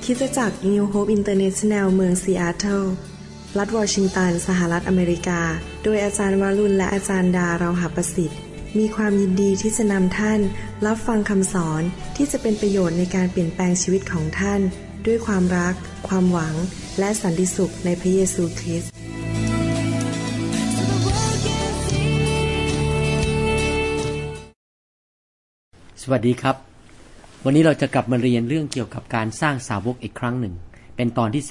คริสตจักร New Hope International เมืองซีแอตเทิลรัฐวอชิงตันสหรัฐอเมริกาโดยอาจารย์วรุณและอาจารย์ดาเราหประสิทธิ์มีความยินดีที่จะนำท่านรับฟังคำสอนที่จะเป็นประโยชน์ในการเปลี่ยนแปลงชีวิตของท่านด้วยความรักความหวังและสันติสุขในพระเยซูคริสต์สวัสดีครับวันนี้เราจะกลับมาเรียนเรื่องเกี่ยวกับการสร้างสาวกอีกครั้งหนึ่งเป็นตอนที่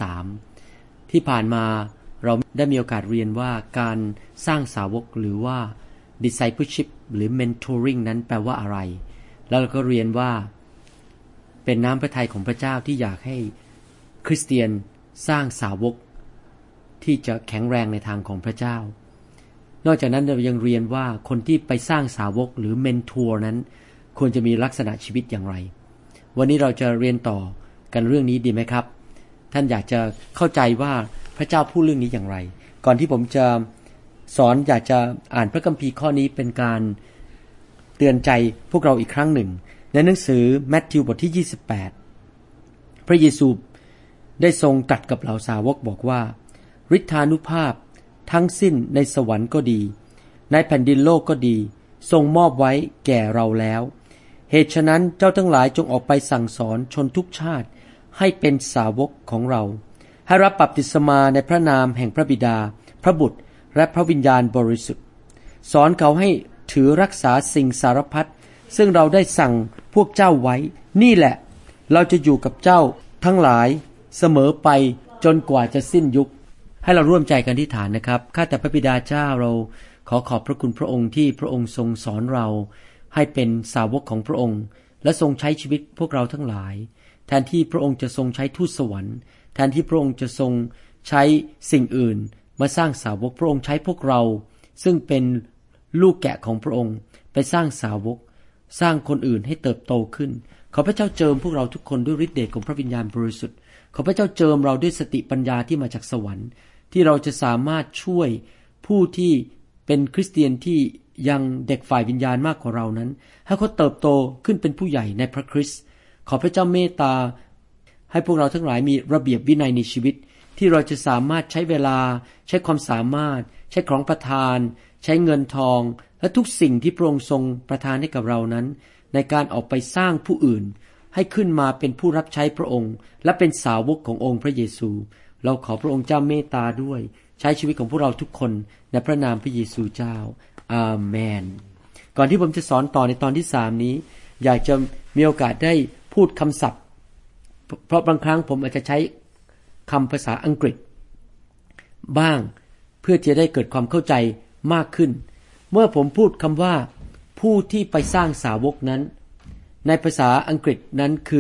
3ที่ผ่านมาเราได้มีโอกาสเรียนว่าการสร้างสาวกหรือว่า discipleship หรือ mentoring นั้นแปลว่าอะไรแล้วเราก็เรียนว่าเป็นน้ำพระทัยของพระเจ้าที่อยากให้คริสเตียนสร้างสาวกที่จะแข็งแรงในทางของพระเจ้านอกจากนั้นเรายังเรียนว่าคนที่ไปสร้างสาวกหรือเมนทอร์นั้นควรจะมีลักษณะชีวิตอย่างไรวันนี้เราจะเรียนต่อกันเรื่องนี้ดีไหมครับท่านอยากจะเข้าใจว่าพระเจ้าพูดเรื่องนี้อย่างไรก่อนที่ผมจะสอนอยากจะอ่านพระคัมภีร์ข้อนี้เป็นการเตือนใจพวกเราอีกครั้งหนึ่งในหนังสือมัทธิวบทที่28พระเยซูได้ทรงตรัสกับเหล่าสาวกบอกว่าฤทธานุภาพทั้งสิ้นในสวรรค์ก็ดีในแผ่นดินโลกก็ดีทรงมอบไว้แก่เราแล้วเหตุฉะนั้นเจ้าทั้งหลายจงออกไปสั่งสอนชนทุกชาติให้เป็นสาวกของเราให้รับบัพติศมาในพระนามแห่งพระบิดาพระบุตรและพระวิญญาณบริสุทธิ์สอนเขาให้ถือรักษาสิ่งสารพัดซึ่งเราได้สั่งพวกเจ้าไว้นี่แหละเราจะอยู่กับเจ้าทั้งหลายเสมอไปจนกว่าจะสิ้นยุคให้เราร่วมใจกันอธิษฐานนะครับข้าแต่พระบิดาเจ้าเราขอขอบพระคุณพระองค์ที่พระองค์ทรงสอนเราให้เป็นสาวกของพระองค์และทรงใช้ชีวิตพวกเราทั้งหลายแทนที่พระองค์จะทรงใช้ทูตสวรรค์แทนที่พระองค์จะทรงใช้สิ่งอื่นมาสร้างสาวกพระองค์ใช้พวกเราซึ่งเป็นลูกแกะของพระองค์ไปสร้างสาวกสร้างคนอื่นให้เติบโตขึ้นขอพระเจ้าเจิมพวกเราทุกคนด้วยฤทธิ์เดชของพระวิญญาณบริสุทธิ์ขอพระเจ้าเจิมเราด้วยสติปัญญาที่มาจากสวรรค์ที่เราจะสามารถช่วยผู้ที่เป็นคริสเตียนที่ยังเด็กฝ่ายวิญญาณมากกว่าเรานั้นให้เขาเติบโตขึ้นเป็นผู้ใหญ่ในพระคริสต์ขอพระเจ้าเมตตาให้พวกเราทั้งหลายมีระเบียบวินัยในชีวิตที่เราจะสามารถใช้เวลาใช้ความสามารถใช้ของประทานใช้เงินทองและทุกสิ่งที่พระองค์ทรงประทานให้กับเรานั้นในการออกไปสร้างผู้อื่นให้ขึ้นมาเป็นผู้รับใช้พระองค์และเป็นสาวกขององค์พระเยซูเราขอพระองค์เจ้าเมตตาด้วยใช้ชีวิตของพวกเราทุกคนในพระนามพระเยซูเจ้าอาเมนก่อนที่ผมจะสอนต่อในตอนที่3นี้อยากจะมีโอกาสได้พูดคำศัพท์เพราะบางครั้งผมอาจจะใช้คำภาษาอังกฤษบ้างเพื่อจะได้เกิดความเข้าใจมากขึ้นเมื่อผมพูดคำว่าผู้ที่ไปสร้างสาวกนั้นในภาษาอังกฤษนั้นคือ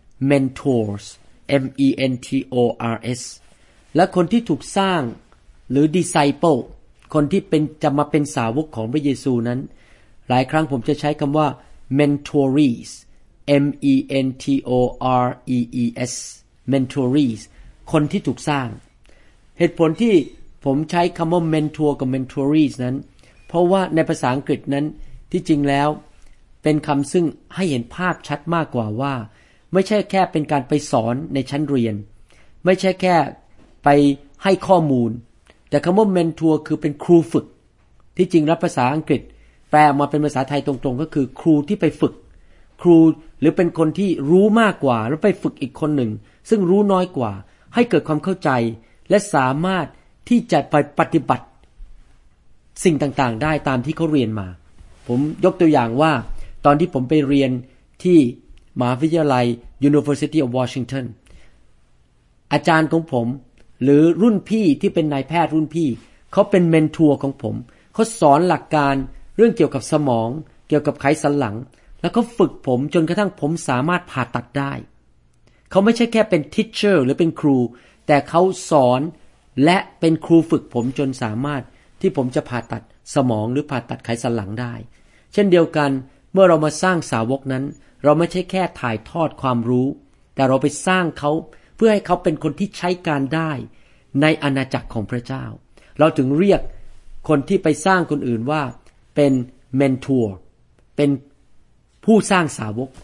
mentors M-E-N-T-O-R-S และคนที่ถูกสร้างหรือ disciple คนที่จะมาเป็นสาวกของพระเยซูนั้นหลายครั้งผมจะใช้คำว่า mentorees M-E-N-T-O-R-E-E-S mentorees คนที่ถูกสร้างเหตุผลที่ผมใช้คำว่า mentor กับ mentorees นั้นเพราะว่าในภาษาอังกฤษนั้นที่จริงแล้วเป็นคำซึ่งให้เห็นภาพชัดมากกว่าว่าไม่ใช่แค่เป็นการไปสอนในชั้นเรียนไม่ใช่แค่ไปให้ข้อมูลแต่คำว่า mentor คือเป็นครูฝึกที่จริงแล้วภาษาอังกฤษแปลออกมาเป็นภาษาไทยตรงๆก็คือครูที่ไปฝึกครูหรือเป็นคนที่รู้มากกว่าแล้วไปฝึกอีกคนหนึ่งซึ่งรู้น้อยกว่าให้เกิดความเข้าใจและสามารถที่จะไปปฏิบัติสิ่งต่างๆได้ตามที่เขาเรียนมาผมยกตัวอย่างว่าตอนที่ผมไปเรียนที่มหาวิทยาลัย University of Washington อาจารย์ของผมหรือรุ่นพี่ที่เป็นนายแพทย์รุ่นพี่เขาเป็นเมนทอร์ของผมเขาสอนหลักการเรื่องเกี่ยวกับสมองเกี่ยวกับไขสันหลังแล้วก็ฝึกผมจนกระทั่งผมสามารถผ่าตัดได้เขาไม่ใช่แค่เป็นทิชเชอร์หรือเป็นครูแต่เขาสอนและเป็นครูฝึกผมจนสามารถที่ผมจะผ่าตัดสมองหรือผ่าตัดไขสันหลังได้เช่นเดียวกันเมื่อเรามาสร้างสาวกนั้นเราไม่ใช่แค่ถ่ายทอดความรู้แต่เราไปสร้างเขาเพื่อให้เขาเป็นคนที่ใช้การได้ในอาณาจักรของพระเจ้าเราถึงเรียกคนที่ไปสร้างคนอื่นว่าเป็นเมนทอร์เป็นผู้สร้างสาวก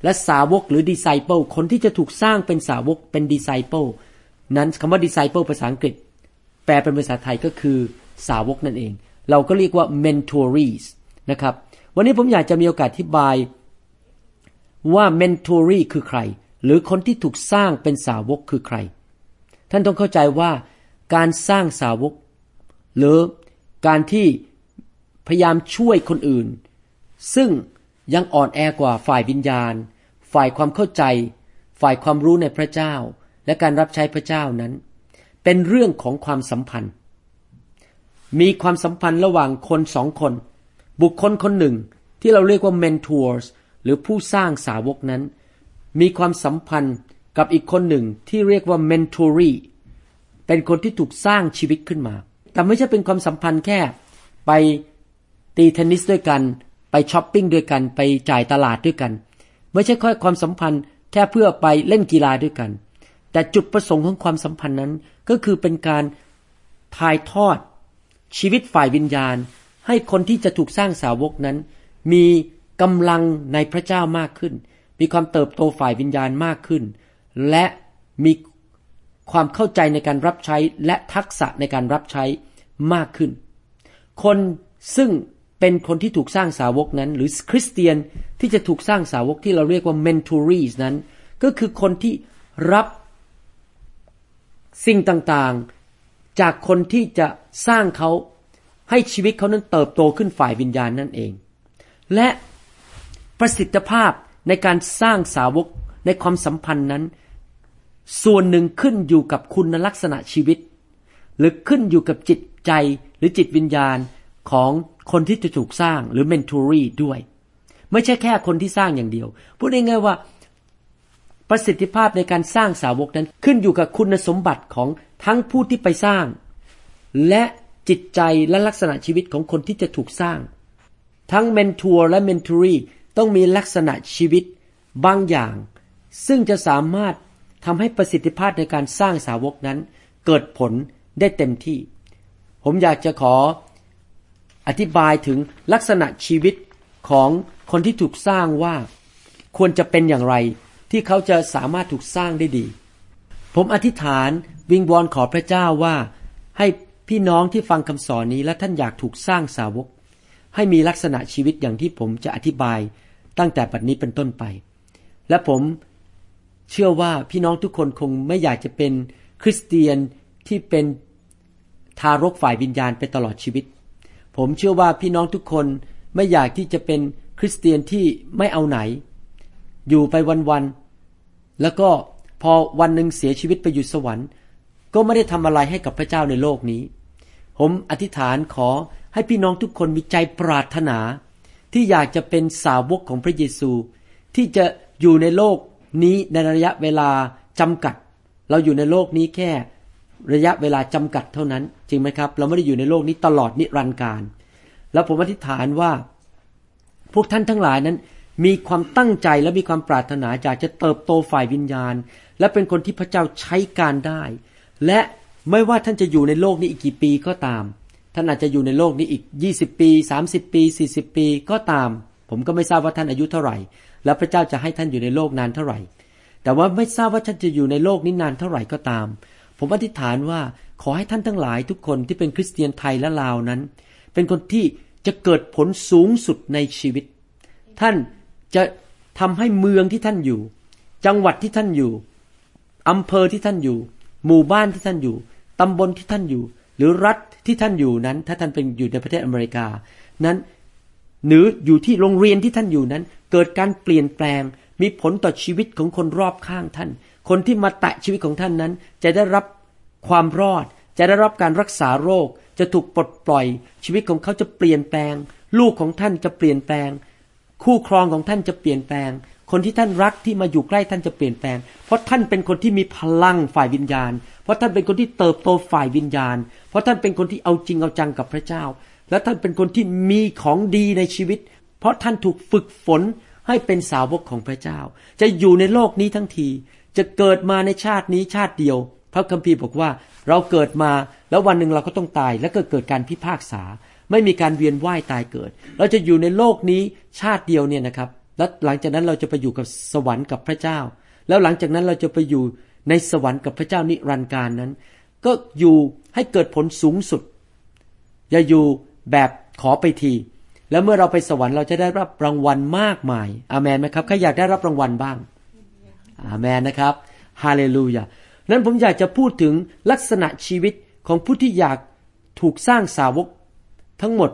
และสาวกหรือ disciple คนที่จะถูกสร้างเป็นสาวกเป็น disciple นั้นคำว่า disciple ภาษาอังกฤษแปลเป็นภาษาไทยก็คือสาวกนั่นเองเราก็เรียกว่า mentorees นะครับวันนี้ผมอยากจะมีโอกาสอธิบายว่า mentoree คือใครหรือคนที่ถูกสร้างเป็นสาวกคือใครท่านต้องเข้าใจว่าการสร้างสาวกหรือการที่พยายามช่วยคนอื่นซึ่งยังอ่อนแอกว่าฝ่ายวิญญาณฝ่ายความเข้าใจฝ่ายความรู้ในพระเจ้าและการรับใช้พระเจ้านั้นเป็นเรื่องของความสัมพันธ์มีความสัมพันธ์ระหว่างคนสองคนบุคคลคนหนึ่งที่เราเรียกว่า mentors หรือผู้สร้างสาวกนั้นมีความสัมพันธ์กับอีกคนหนึ่งที่เรียกว่า mentoree เป็นคนที่ถูกสร้างชีวิตขึ้นมาแต่ไม่ใช่เป็นความสัมพันธ์แค่ไปตีเทนนิสด้วยกันไปช้อปปิ้งด้วยกันไปจ่ายตลาดด้วยกันไม่ใช่แค่ความสัมพันธ์แค่เพื่อไปเล่นกีฬาด้วยกันแต่จุดประสงค์ของความสัมพันธ์นั้นก็คือเป็นการถ่ายทอดชีวิตฝ่ายวิญญาณให้คนที่จะถูกสร้างสาวกนั้นมีกำลังในพระเจ้ามากขึ้นมีความเติบโตฝ่ายวิญญาณมากขึ้นและมีความเข้าใจในการรับใช้และทักษะในการรับใช้มากขึ้นคนซึ่งเป็นคนที่ถูกสร้างสาวกนั้นหรือคริสเตียนที่จะถูกสร้างสาวกที่เราเรียกว่า mentorees นั้นก็คือคนที่รับสิ่งต่างๆจากคนที่จะสร้างเขาให้ชีวิตเขานั้นเติบโตขึ้นฝ่ายวิญญาณนั่นเองและประสิทธิภาพในการสร้างสาวกในความสัมพันธ์นั้นส่วนหนึ่งขึ้นอยู่กับคุณลักษณะชีวิตหรือขึ้นอยู่กับจิตใจหรือจิตวิญญาณของคนที่จะถูกสร้างหรือ mentoree ด้วยไม่ใช่แค่คนที่สร้างอย่างเดียวพูดง่ายๆว่าประสิทธิภาพในการสร้างสาวกนั้นขึ้นอยู่กับคุณสมบัติของทั้งผู้ที่ไปสร้างและจิตใจและลักษณะชีวิตของคนที่จะถูกสร้างทั้ง mentor และ mentoree ต้องมีลักษณะชีวิตบางอย่างซึ่งจะสามารถทำให้ประสิทธิภาพในการสร้างสาวกนั้นเกิดผลได้เต็มที่ผมอยากจะขออธิบายถึงลักษณะชีวิตของคนที่ถูกสร้างว่าควรจะเป็นอย่างไรที่เขาจะสามารถถูกสร้างได้ดีผมอธิษฐานวิงวอนขอพระเจ้าว่าให้พี่น้องที่ฟังคำสอนนี้และท่านอยากถูกสร้างสาวกให้มีลักษณะชีวิตอย่างที่ผมจะอธิบายตั้งแต่บัดนี้เป็นต้นไปและผมเชื่อว่าพี่น้องทุกคนคงไม่อยากจะเป็นคริสเตียนที่เป็นทารกฝ่ายวิญญาณไปตลอดชีวิตผมเชื่อว่าพี่น้องทุกคนไม่อยากที่จะเป็นคริสเตียนที่ไม่เอาไหนอยู่ไปวันๆแล้วก็พอวันหนึ่งเสียชีวิตไปอยู่สวรรค์ก็ไม่ได้ทำอะไรให้กับพระเจ้าในโลกนี้ผมอธิษฐานขอให้พี่น้องทุกคนมีใจปรารถนาที่อยากจะเป็นสาวกของพระเยซูที่จะอยู่ในโลกนี้ในระยะเวลาจำกัดเราอยู่ในโลกนี้แค่ระยะเวลาจำกัดเท่านั้นจริงไหมครับเราไม่ได้อยู่ในโลกนี้ตลอดนิรันดร์กาลแล้วผมอธิษฐานว่าพวกท่านทั้งหลายนั้นมีความตั้งใจและมีความปรารถนาอยากจะเติบโตฝ่ายวิญญาณและเป็นคนที่พระเจ้าใช้การได้และไม่ว่าท่านจะอยู่ในโลกนี้อีกกี่ปีก็ตามท่านอาจจะอยู่ในโลกนี้อีก20ปี30ปี40ปีก็ตามผมก็ไม่ทราบว่าท่านอายุเท่าไหร่แล้วพระเจ้าจะให้ท่านอยู่ในโลกนานเท่าไหร่แต่ว่าไม่ทราบว่าท่านจะอยู่ในโลกนี้นานเท่าไหร่ก็ตามผมอธิษฐานว่าขอให้ท่านทั้งหลายทุกคนที่เป็นคริสเตียนไทยและลาวนั้นเป็นคนที่จะเกิดผลสูงสุดในชีวิตท่านจะทำให้เมืองที่ท่านอยู่จังหวัดที่ท่านอยู่อำเภอที่ท่านอยู่หมู่บ้านที่ท่านอยู่ตำบลที่ท่านอยู่หรือรัฐที่ท่านอยู่นั้นถ้าท่านเป็นอยู่ในประเทศอเมริกานั้นหรืออยู่ที่โรงเรียนที่ท่านอยู่นั้นเกิดการเปลี่ยนแปลงมีผลต่อชีวิตของคนรอบข้างท่านคนที่มาแตะชีวิตของท่านนั้นจะได้รับความรอดจะได้รับการรักษาโรคจะถูกปลดปล่อยชีวิตของเขาจะเปลี่ยนแปลงลูกของท่านจะเปลี่ยนแปลงคู่ครองของท่านจะเปลี่ยนแปลงคนที่ท่านรักที่มาอยู่ใกล้ท่านจะเปลี่ยนแปลงเพราะท่านเป็นคนที่มีพลังฝ่ายวิญญาณเพราะท่านเป็นคนที่เติบโตฝ่ายวิญญาณเพราะท่านเป็นคนที่เอาจริงเอาจังกับพระเจ้าและท่านเป็นคนที่มีของดีในชีวิตเพราะท่านถูกฝึกฝนให้เป็นสาวกของพระเจ้าจะอยู่ในโลกนี้ทั้งทีจะเกิดมาในชาตินี้ชาติเดียวพระคัมภีร์บอกว่าเราเกิดมาแล้ววันหนึ่งเราก็ต้องตายแล้วก็เกิดการพิพากษาไม่มีการเวียนว่ายตายเกิดเราจะอยู่ในโลกนี้ชาติเดียวเนี่ยนะครับแล้วหลังจากนั้นเราจะไปอยู่กับสวรรค์กับพระเจ้าแล้วหลังจากนั้นเราจะไปอยู่ในสวรรค์กับพระเจ้านิรันดร์กาลนั้นก็อยู่ให้เกิดผลสูงสุดอย่าอยู่แบบขอไปทีแล้วเมื่อเราไปสวรรค์เราจะได้รับรางวัลมากมายอาเมนไหมครับใครอยากได้รับรางวัลบ้างอาเมนนะครับฮาเลลูยานั้นผมอยากจะพูดถึงลักษณะชีวิตของผู้ที่อยากถูกสร้างสาวกทั้งหมด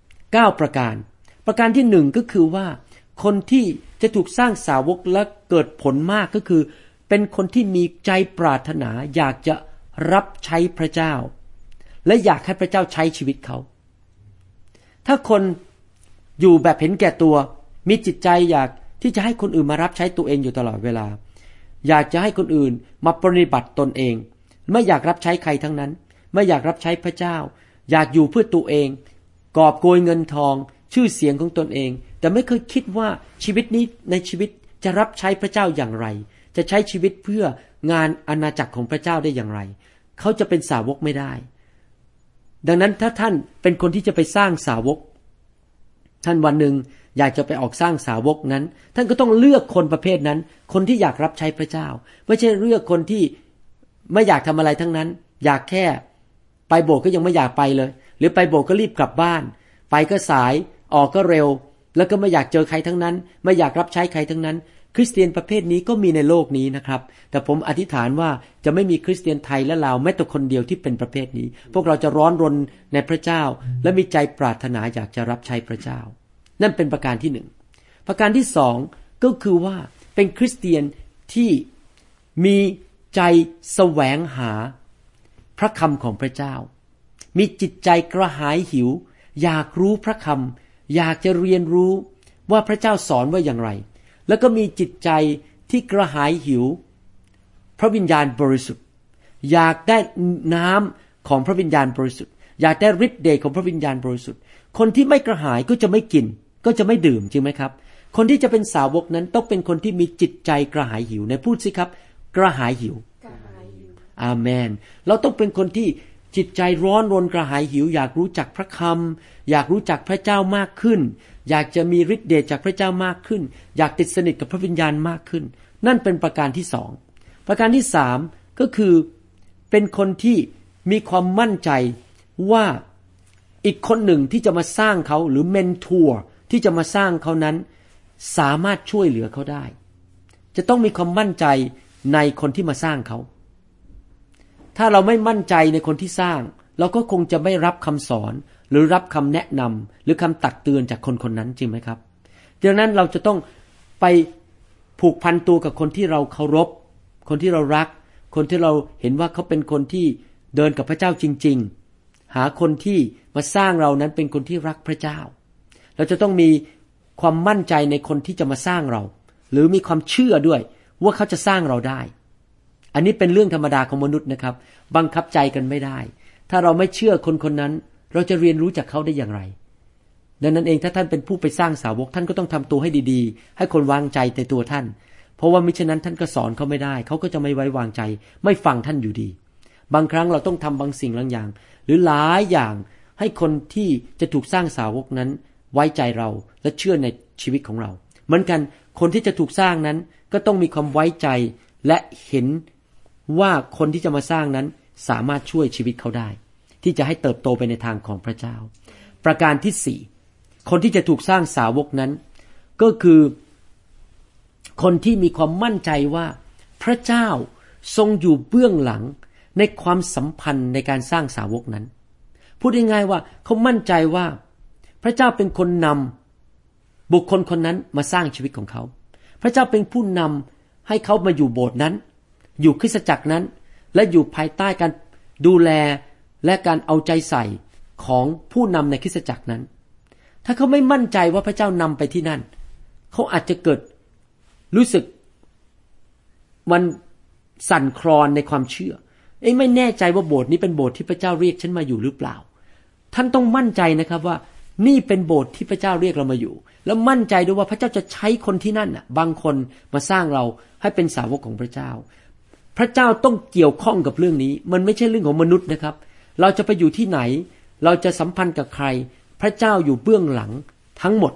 9ประการประการที่1ก็คือว่าคนที่จะถูกสร้างสาวกและเกิดผลมากก็คือเป็นคนที่มีใจปรารถนาอยากจะรับใช้พระเจ้าและอยากให้พระเจ้าใช้ชีวิตเขาถ้าคนอยู่แบบเห็นแก่ตัวมีจิตใจอยากที่จะให้คนอื่นมารับใช้ตัวเองอยู่ตลอดเวลาอยากจะให้คนอื่นมาปฏิบัติตนเองไม่อยากรับใช้ใครทั้งนั้นไม่อยากรับใช้พระเจ้าอยากอยู่เพื่อตัวเองกอบโกยเงินทองชื่อเสียงของตนเองแต่ไม่เคยคิดว่าชีวิตนี้ในชีวิตจะรับใช้พระเจ้าอย่างไรจะใช้ชีวิตเพื่องานอาณาจักรของพระเจ้าได้อย่างไรเขาจะเป็นสาวกไม่ได้ดังนั้นถ้าท่านเป็นคนที่จะไปสร้างสาวกท่านวันหนึ่งอยากจะไปออกสร้างสาวกนั้นท่านก็ต้องเลือกคนประเภทนั้นคนที่อยากรับใช้พระเจ้าไม่ใช่เลือกคนที่ไม่อยากทำอะไรทั้งนั้นอยากแค่ไปโบสถ์ก็ยังไม่อยากไปเลยหรือไปโบสถ์ก็รีบกลับบ้านไปก็สายออกก็เร็วแล้วก็ไม่อยากเจอใครทั้งนั้นไม่อยากรับใช้ใครทั้งนั้นคริสเตียนประเภทนี้ก็มีในโลกนี้นะครับแต่ผมอธิษฐานว่าจะไม่มีคริสเตียนไทยและลาวแม้แต่คนเดียวที่เป็นประเภทนี้พวกเราจะร้อนรนในพระเจ้าและมีใจปรารถนาอยากจะรับใช้พระเจ้านั่นเป็นประการที่1ประการที่2ก็คือว่าเป็นคริสเตียนที่มีใจแสวงหาพระคำของพระเจ้ามีจิตใจกระหายหิวอยากรู้พระคำอยากจะเรียนรู้ว่าพระเจ้าสอนว่าอย่างไรแล้วก็มีจิตใจที่กระหายหิวพระวิญญาณบริสุทธิ์อยากได้น้ำของพระวิญญาณบริสุทธิ์อยากได้ฤทธิ์เดชของพระวิญญาณบริสุทธิ์คนที่ไม่กระหายก็จะไม่กินก็จะไม่ดื่มจริงไหมครับคนที่จะเป็นสาวกนั้นต้องเป็นคนที่มีจิตใจกระหายหิวในพูดสิครับกระหายหิวอาเมนเราต้องเป็นคนที่จิตใจร้อนรนกระหายหิวอยากรู้จักพระคำอยากรู้จักพระเจ้ามากขึ้นอยากจะมีฤทธิ์เดชจากพระเจ้ามากขึ้นอยากติดสนิทกับพระวิญญาณมากขึ้นนั่นเป็นประการที่2ประการที่3ก็คือเป็นคนที่มีความมั่นใจว่าอีกคนหนึ่งที่จะมาสร้างเขาหรือเมนทอร์ที่จะมาสร้างเขานั้นสามารถช่วยเหลือเขาได้จะต้องมีความมั่นใจในคนที่มาสร้างเขาถ้าเราไม่มั่นใจในคนที่สร้างเราก็คงจะไม่รับคำสอนหรือรับคำแนะนำหรือคำตักเตือนจากคนคนนั้นจริงไหมครับดังนั้นเราจะต้องไปผูกพันตัวกับคนที่เราเคารพคนที่เรารักคนที่เราเห็นว่าเขาเป็นคนที่เดินกับพระเจ้าจริงๆหาคนที่มาสร้างเรานั้นเป็นคนที่รักพระเจ้าเราจะต้องมีความมั่นใจในคนที่จะมาสร้างเราหรือมีความเชื่อด้วยว่าเขาจะสร้างเราได้อันนี้เป็นเรื่องธรรมดาของมนุษย์นะครับบังคับใจกันไม่ได้ถ้าเราไม่เชื่อคนคนนั้นเราจะเรียนรู้จากเขาได้อย่างไรดังนั้นเองถ้าท่านเป็นผู้ไปสร้างสาวกท่านก็ต้องทำตัวให้ดีๆให้คนวางใจในตัวท่านเพราะว่ามิฉะนั้นท่านก็สอนเขาไม่ได้เขาก็จะไม่ไว้วางใจไม่ฟังท่านอยู่ดีบางครั้งเราต้องทำบางสิ่งบางอย่างหรือหลายอย่างให้คนที่จะถูกสร้างสาวกนั้นไว้ใจเราและเชื่อในชีวิตของเราเหมือนกันคนที่จะถูกสร้างนั้นก็ต้องมีความไว้ใจและเห็นว่าคนที่จะมาสร้างนั้นสามารถช่วยชีวิตเขาได้ที่จะให้เติบโตไปในทางของพระเจ้าประการที่4คนที่จะถูกสร้างสาวกนั้นก็คือคนที่มีความมั่นใจว่าพระเจ้าทรงอยู่เบื้องหลังในความสัมพันธ์ในการสร้างสาวกนั้นพูดง่ายๆว่าเขามั่นใจว่าพระเจ้าเป็นคนนำบุคคลคนนั้นมาสร้างชีวิตของเขาพระเจ้าเป็นผู้นำให้เขามาอยู่โบสถ์นั้นอยู่คริสตจักรนั้นและอยู่ภายใต้การดูแลและการเอาใจใส่ของผู้นำในคริสตจักรนั้นถ้าเขาไม่มั่นใจว่าพระเจ้านำไปที่นั่นเขาอาจจะเกิดรู้สึกมันสั่นคลอนในความเชื่อไม่แน่ใจว่าโบสถ์นี้เป็นโบสถ์ที่พระเจ้าเรียกฉันมาอยู่หรือเปล่าท่านต้องมั่นใจนะครับว่านี่เป็นโบสถ์ที่พระเจ้าเรียกเรามาอยู่แล้วมั่นใจด้วยว่าพระเจ้าจะใช้คนที่นั่นบางคนมาสร้างเราให้เป็นสาวกของพระเจ้าพระเจ้าต้องเกี่ยวข้องกับเรื่องนี้มันไม่ใช่เรื่องของมนุษย์นะครับเราจะไปอยู่ที่ไหนเราจะสัมพันธ์กับใครพระเจ้าอยู่เบื้องหลังทั้งหมด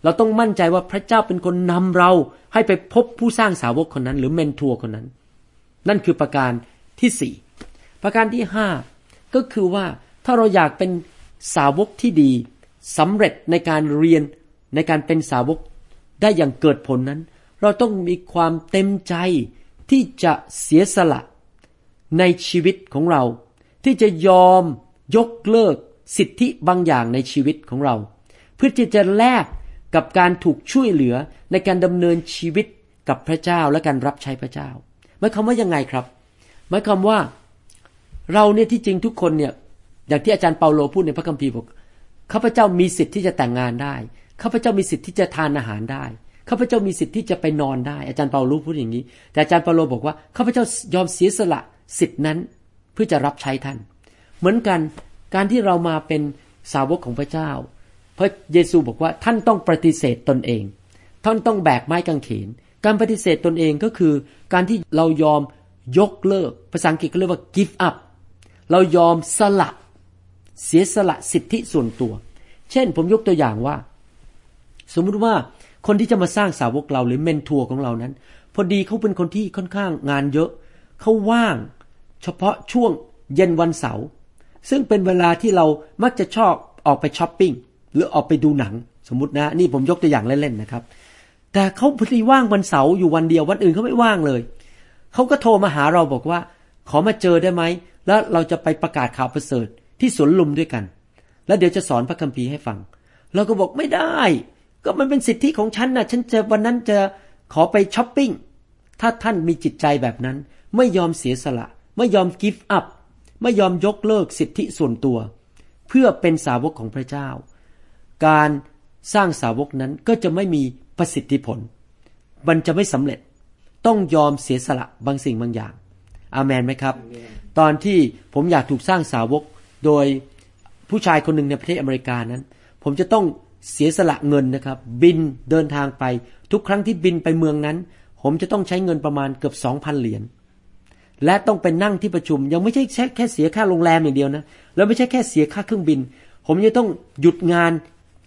เราต้องมั่นใจว่าพระเจ้าเป็นคนนำเราให้ไปพบผู้สร้างสาวกคนนั้นหรือเมนทอร์คนนั้นนั่นคือประการที่4ประการที่5ก็คือว่าถ้าเราอยากเป็นสาวกที่ดีสำเร็จในการเรียนในการเป็นสาวกได้อย่างเกิดผลนั้นเราต้องมีความเต็มใจที่จะเสียสละในชีวิตของเราที่จะยอมยกเลิกสิทธิบางอย่างในชีวิตของเราเพื่อที่จะแลกกับการถูกช่วยเหลือในการดำเนินชีวิตกับพระเจ้าและการรับใช้พระเจ้าหมายความว่ายังไงครับหมายความว่าเราเนี่ยที่จริงทุกคนเนี่ยอย่างที่อาจารย์เปาโลพูดในพระคัมภีร์บอกข้าพเจ้ามีสิทธิ์ที่จะแต่งงานได้ข้าพเจ้ามีสิทธิ์ที่จะทานอาหารได้ข้าพเจ้ามีสิทธิ์ที่จะไปนอนได้อาจารย์เปาโลพูดอย่างนี้แต่อาจารย์เปาโลบอกว่าข้าพเจ้ายอมเสียสละสิทธินั้นเพื่อจะรับใช้ท่านเหมือนกันการที่เรามาเป็นสาวกของพระเจ้าพระเยซูบอกว่าท่านต้องปฏิเสธตนเองท่านต้องแบกไม้กางเขนการปฏิเสธตนเองก็คือการที่เรายอมยกเลิกภาษาอังกฤษก็เรียกว่า give up เรายอมสละเสียสละสิทธิส่วนตัวเช่นผมยกตัวอย่างว่าสมมุติว่าคนที่จะมาสร้างสาวกเราหรือเมนทอร์ของเรานั้นพอดีเขาเป็นคนที่ค่อนข้างงานเยอะเขาว่างเฉพาะช่วงเย็นวันเสาร์ซึ่งเป็นเวลาที่เรามักจะชอบออกไปช้อปปิ้งหรือออกไปดูหนังสมมุตินะนี่ผมยกตัวอย่างเล่นๆนะครับแต่เขาพอดีว่างวันเสาร์อยู่วันเดียววันอื่นเขาไม่ว่างเลยเขาก็โทรมาหาเราบอกว่าขอมาเจอได้ไหมแล้วเราจะไปประกาศข่าวประเสริฐที่สวนลุมด้วยกันแล้วเดี๋ยวจะสอนพระคัมภีร์ให้ฟังเราก็บอกไม่ได้ก็มันเป็นสิทธิของฉันนะฉันจะวันนั้นจะขอไปช้อปปิ้งถ้าท่านมีจิตใจแบบนั้นไม่ยอมเสียสละไม่ยอม give up ไม่ยอมยกเลิกสิทธิส่วนตัวเพื่อเป็นสาวกของพระเจ้าการสร้างสาวกนั้นก็จะไม่มีประสิทธิผลมันจะไม่สำเร็จต้องยอมเสียสละบางสิ่งบางอย่างอาเมนไหมครับ ตอนที่ผมอยากถูกสร้างสาวกโดยผู้ชายคนหนึ่งในประเทศอเมริกานั้นผมจะต้องเสียสละเงินนะครับบินเดินทางไปทุกครั้งที่บินไปเมืองนั้นผมจะต้องใช้เงินประมาณเกือบ 2,000 เหรียญและต้องไปนั่งที่ประชุมยังไม่ใช่แค่เสียค่าโรงแรมอย่างเดียวนะแล้วไม่ใช่แค่เสียค่าเครื่องบินผมจะต้องหยุดงาน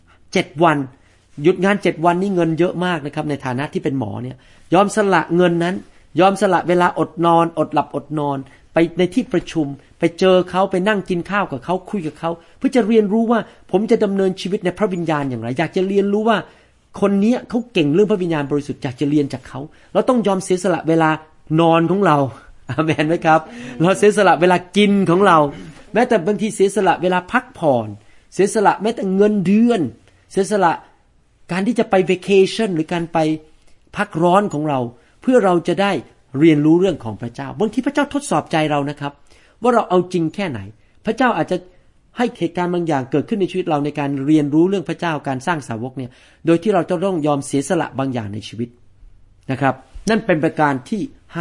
7วันหยุดงาน7วันนี่เงินเยอะมากนะครับในฐานะที่เป็นหมอเนี่ยยอมสละเงินนั้นยอมสละเวลาอดนอนอดหลับอดนอนไปในที่ประชุมไปเจอเขาไปนั่งกินข้าวกับเขาคุยกับเขาเพื่อจะเรียนรู้ว่าผมจะดำเนินชีวิตในพระวิญญาณอย่างไรอยากจะเรียนรู้ว่าคนนี้เขาเก่งเรื่องพระวิญญาณบริสุทธิ์อยากจะเรียนจากเขาเราต้องยอมเสียสละเวลานอนของเราอาเมนไหมครับเราเสียสละเวลากินของเราแม้แต่บางทีเสียสละเวลาพักผ่อนเสียสละแม้แต่เงินเดือนเสียสละการที่จะไปเวเคชั่นหรือการไปพักร้อนของเราเพื่อเราจะได้เรียนรู้เรื่องของพระเจ้าบางทีพระเจ้าทดสอบใจเรานะครับว่าเราเอาจริงแค่ไหนพระเจ้าอาจจะให้เหตุการณ์บางอย่างเกิดขึ้นในชีวิตเราในการเรียนรู้เรื่องพระเจ้าการสร้างสาวกเนี่ยโดยที่เราจะต้องยอมเสียสละบางอย่างในชีวิตนะครับนั่นเป็นประการที่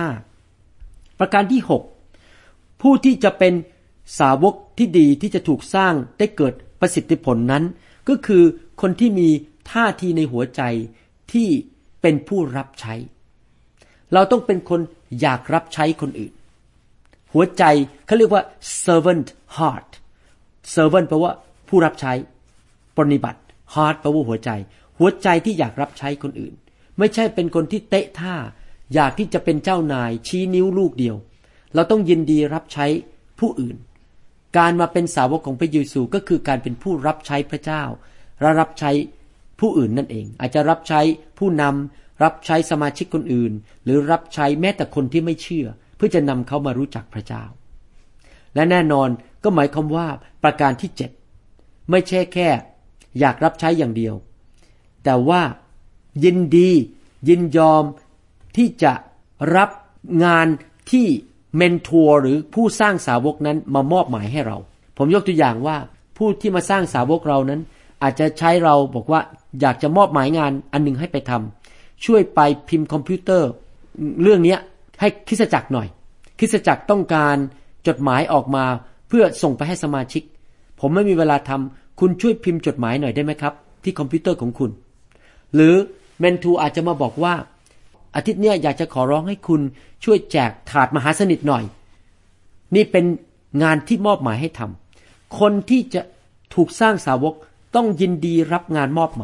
5ประการที่6ผู้ที่จะเป็นสาวกที่ดีที่จะถูกสร้างได้เกิดประสิทธิผลนั้นก็คือคนที่มีท่าทีในหัวใจที่เป็นผู้รับใช้เราต้องเป็นคนอยากรับใช้คนอื่นหัวใจเขาเรียกว่า servant heart servant แปลว่าผู้รับใช้ปฏิบัติ heart แปลว่าหัวใจหัวใจที่อยากรับใช้คนอื่นไม่ใช่เป็นคนที่เตะท่าอยากที่จะเป็นเจ้านายชี้นิ้วลูกเดียวเราต้องยินดีรับใช้ผู้อื่นการมาเป็นสาวกของพระเยซูก็คือการเป็นผู้รับใช้พระเจ้าและรับใช้ผู้อื่นนั่นเองอาจจะรับใช้ผู้นำรับใช้สมาชิกคนอื่นหรือรับใช้แม้แต่คนที่ไม่เชื่อเพื่อจะนำเขามารู้จักพระเจ้าและแน่นอนก็หมายความว่าประการที่7ไม่ใช่แค่อยากรับใช้อย่างเดียวแต่ว่ายินดียินยอมที่จะรับงานที่เมนทอร์หรือผู้สร้างสาวกนั้นมามอบหมายให้เราผมยกตัวอย่างว่าผู้ที่มาสร้างสาวกเรานั้นอาจจะใช้เราบอกว่าอยากจะมอบหมายงานอันนึงให้ไปทำช่วยไปพิมพ์คอมพิวเตอร์เรื่องนี้ให้คริสตจักรหน่อยคริสตจักรต้องการจดหมายออกมาเพื่อส่งไปให้สมาชิกผมไม่มีเวลาทำคุณช่วยพิมพ์จดหมายหน่อยได้ไหมครับที่คอมพิวเตอร์ของคุณหรือเมนทอร์อาจจะมาบอกว่าอาทิตย์นี้อยากจะขอร้องให้คุณช่วยแจกถาดมหาสนิทหน่อยนี่เป็นงานที่มอบหมายให้ทำคนที่จะถูกสร้างสาวกต้องยินดีรับงานมอบหมาย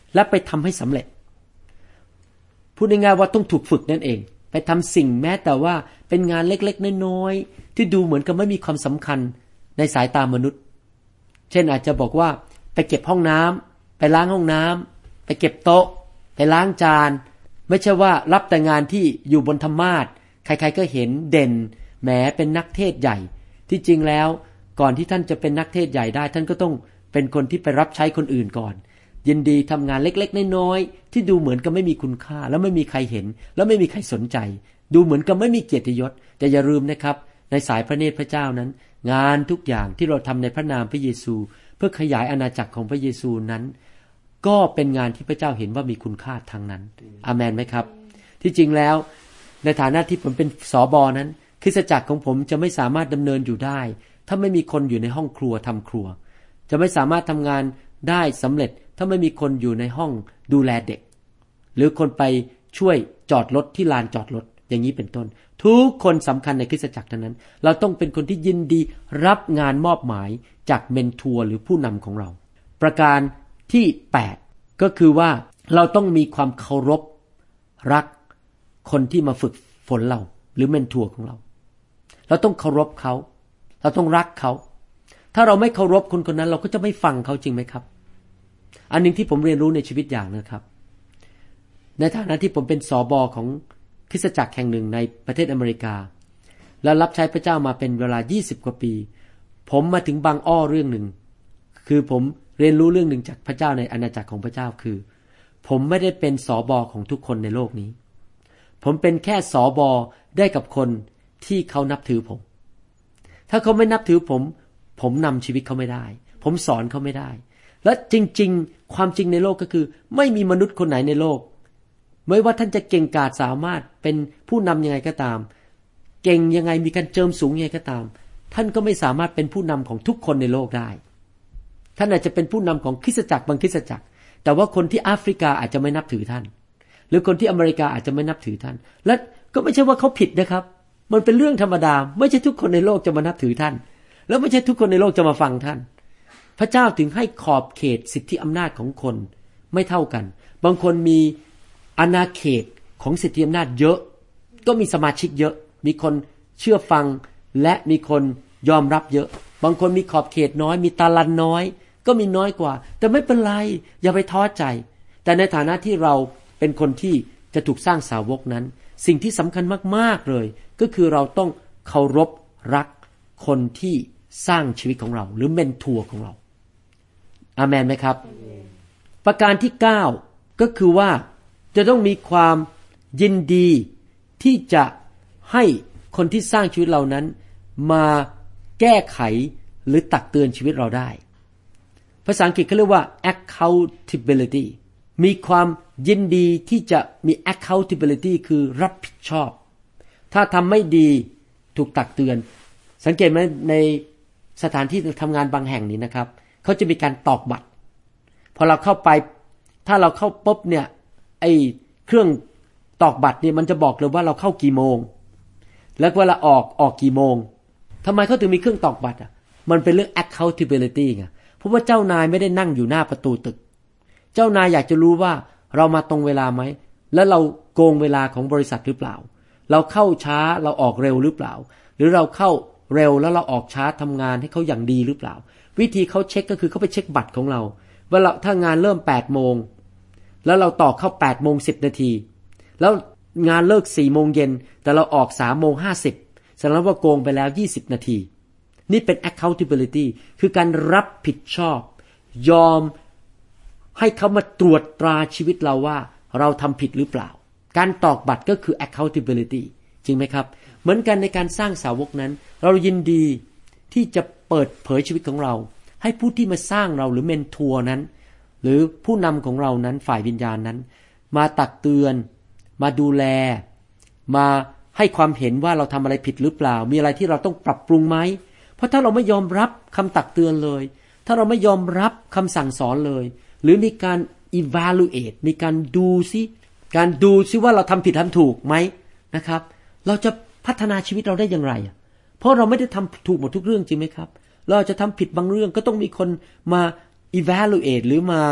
และไปทำให้สำเร็จพูดง่ายๆว่าต้องถูกฝึกนั่นเองไปทำสิ่งแม้แต่ว่าเป็นงานเล็กๆน้อยๆที่ดูเหมือนกับไม่มีความสำคัญในสายตามนุษย์เช่นอาจจะบอกว่าไปเก็บห้องน้ำไปล้างห้องน้ำไปเก็บโต๊ะไปล้างจานไม่ใช่ว่ารับแต่งานที่อยู่บนธรรมาสน์ใครๆก็เห็นเด่นแหมเป็นนักเทศน์ใหญ่ที่จริงแล้วก่อนที่ท่านจะเป็นนักเทศน์ใหญ่ได้ท่านก็ต้องเป็นคนที่ไปรับใช้คนอื่นก่อนยินดีทำงานเล็กๆน้อยๆที่ดูเหมือนกับไม่มีคุณค่าแล้วไม่มีใครเห็นแล้วไม่มีใครสนใจดูเหมือนกับไม่มีเกียรติยศแต่อย่าลืมนะครับในสายพระเนตรพระเจ้านั้นงานทุกอย่างที่เราทำในพระนามพระเยซูเพื่อขยายอาณาจักรของพระเยซูนั้นก็เป็นงานที่พระเจ้าเห็นว่ามีคุณค่าทางนั้นอาเมนไหมครับที่จริงแล้วในฐานะที่ผมเป็นสบนั้นคริสตจักรของผมจะไม่สามารถดำเนินอยู่ได้ถ้าไม่มีคนอยู่ในห้องครัวทำครัวจะไม่สามารถทำงานได้สำเร็จถ้าไม่มีคนอยู่ในห้องดูแลเด็กหรือคนไปช่วยจอดรถที่ลานจอดรถอย่างนี้เป็นต้นทุกคนสำคัญในคริสตจักรนั้นเราต้องเป็นคนที่ยินดีรับงานมอบหมายจากเมนทอร์หรือผู้นำของเราประการที่8ก็คือว่าเราต้องมีความเคารพรักคนที่มาฝึกฝนเราหรือเมนทอร์ของเราเราต้องเคารพเขาเราต้องรักเขาถ้าเราไม่เคารพคนคนนั้นเราก็จะไม่ฟังเขาจริงไหมครับอันนึงที่ผมเรียนรู้ในชีวิตอย่างนะครับในฐานะที่ผมเป็นสบของคริสตจักรแห่งหนึ่งในประเทศอเมริกาและรับใช้พระเจ้ามาเป็นเวลา20กว่าปีผมมาถึงบางอ้อเรื่องหนึ่งคือผมเรียนรู้เรื่องหนึ่งจากพระเจ้าในอาณาจักรของพระเจ้าคือผมไม่ได้เป็นสบของทุกคนในโลกนี้ผมเป็นแค่สบได้กับคนที่เขานับถือผมถ้าเขาไม่นับถือผมนำชีวิตเขาไม่ได้ผมสอนเขาไม่ได้และจริงๆความจริงในโลกก็คือไม่มีมนุษย์คนไหนในโลกไม่ว่าท่านจะเก่งกาจสามารถเป็นผู้นำยังไงก็ตามเก่งยังไงมีการเจิมสูงยังไงก็ตามท่านก็ไม่สามารถเป็นผู้นำของทุกคนในโลกได้ท่านอาจจะเป็นผู้นำของคริสตจักรบางคริสตจักรแต่ว่าคนที่แอฟริกาอาจจะไม่นับถือท่านหรือคนที่อเมริกาอาจจะไม่นับถือท่านและก็ไม่ใช่ว่าเขาผิดนะครับมันเป็นเรื่องธรรมดาไม่ใช่ทุกคนในโลกจะมานับถือท่านแล้วไม่ใช่ทุกคนในโลกจะมาฟังท่านพระเจ้าถึงให้ขอบเขตสิทธิอำนาจของคนไม่เท่ากันบางคนมีอาณาเขตของสิทธิอำนาจเยอะก็มีสมาชิกเยอะมีคนเชื่อฟังและมีคนยอมรับเยอะบางคนมีขอบเขตน้อยมีตาลันน้อยก็มีน้อยกว่าแต่ไม่เป็นไรอย่าไปท้อใจแต่ในฐานะที่เราเป็นคนที่จะถูกสร้างสาวกนั้นสิ่งที่สำคัญมากๆเลยก็คือเราต้องเคารพรักคนที่สร้างชีวิตของเราหรือเมนทอร์ของเราอาเมนไหมครับประการที่9ก็คือว่าจะต้องมีความยินดีที่จะให้คนที่สร้างชีวิตเรานั้นมาแก้ไขหรือตักเตือนชีวิตเราได้ภาษาอังกฤษเขาเรียกว่า accountability มีความยินดีที่จะมี accountability คือรับผิดชอบถ้าทำไม่ดีถูกตักเตือนสังเกตไหมในสถานที่ทำงานบางแห่งนี้นะครับเขาจะมีการตอกบัตรพอเราเข้าไปถ้าเราเข้าปุ๊บเนี่ยไอ้เครื่องตอกบัตรเนี่ยมันจะบอกเลยว่าเราเข้ากี่โมงแล้วเวลาออกกี่โมงทำไมเขาถึงมีเครื่องตอกบัตรอ่ะมันเป็นเรื่อง accountability ไงเพราะว่าเจ้านายไม่ได้นั่งอยู่หน้าประตูตึกเจ้านายอยากจะรู้ว่าเรามาตรงเวลาไหมแล้วเราโกงเวลาของบริษัทหรือเปล่าเราเข้าช้าเราออกเร็วหรือเปล่าหรือเราเข้าเร็วแล้วเราออกช้าทำงานให้เขาอย่างดีหรือเปล่าวิธีเขาเช็คก็คือเขาไปเช็คบัตรของเราว่าเราถ้างานเริ่ม 8 โมงแล้วเราต่อเข้า 8 โมง 10 นาทีแล้วงานเลิก 4 โมงเย็นแต่เราออก 3 โมง 50แสดงว่าโกงไปแล้ว 20 นาทีนี่เป็น accountability คือการรับผิดชอบยอมให้เขามาตรวจตราชีวิตเราว่าเราทำผิดหรือเปล่าการตอกบัตรก็คือ accountability จริงไหมครับเหมือนกันในการสร้างสาวกนั้นเรายินดีที่จะเปิดเผยชีวิตของเราให้ผู้ที่มาสร้างเราหรือเมนทอร์นั้นหรือผู้นำของเรานั้นฝ่ายวิญญาณนั้นมาตักเตือนมาดูแลมาให้ความเห็นว่าเราทำอะไรผิดหรือเปล่ามีอะไรที่เราต้องปรับปรุงไหมเพราะถ้าเราไม่ยอมรับคำตักเตือนเลยถ้าเราไม่ยอมรับคำสั่งสอนเลยหรือมีการ evaluate มีการดูซิว่าเราทำผิดทำถูกไหมนะครับเราจะพัฒนาชีวิตเราได้อย่างไรเพราะเราไม่ได้ทำถูกหมดทุกเรื่องจริงไหมครับเราจะทำผิดบางเรื่องก็ต้องมีคนมา evaluate หรือมา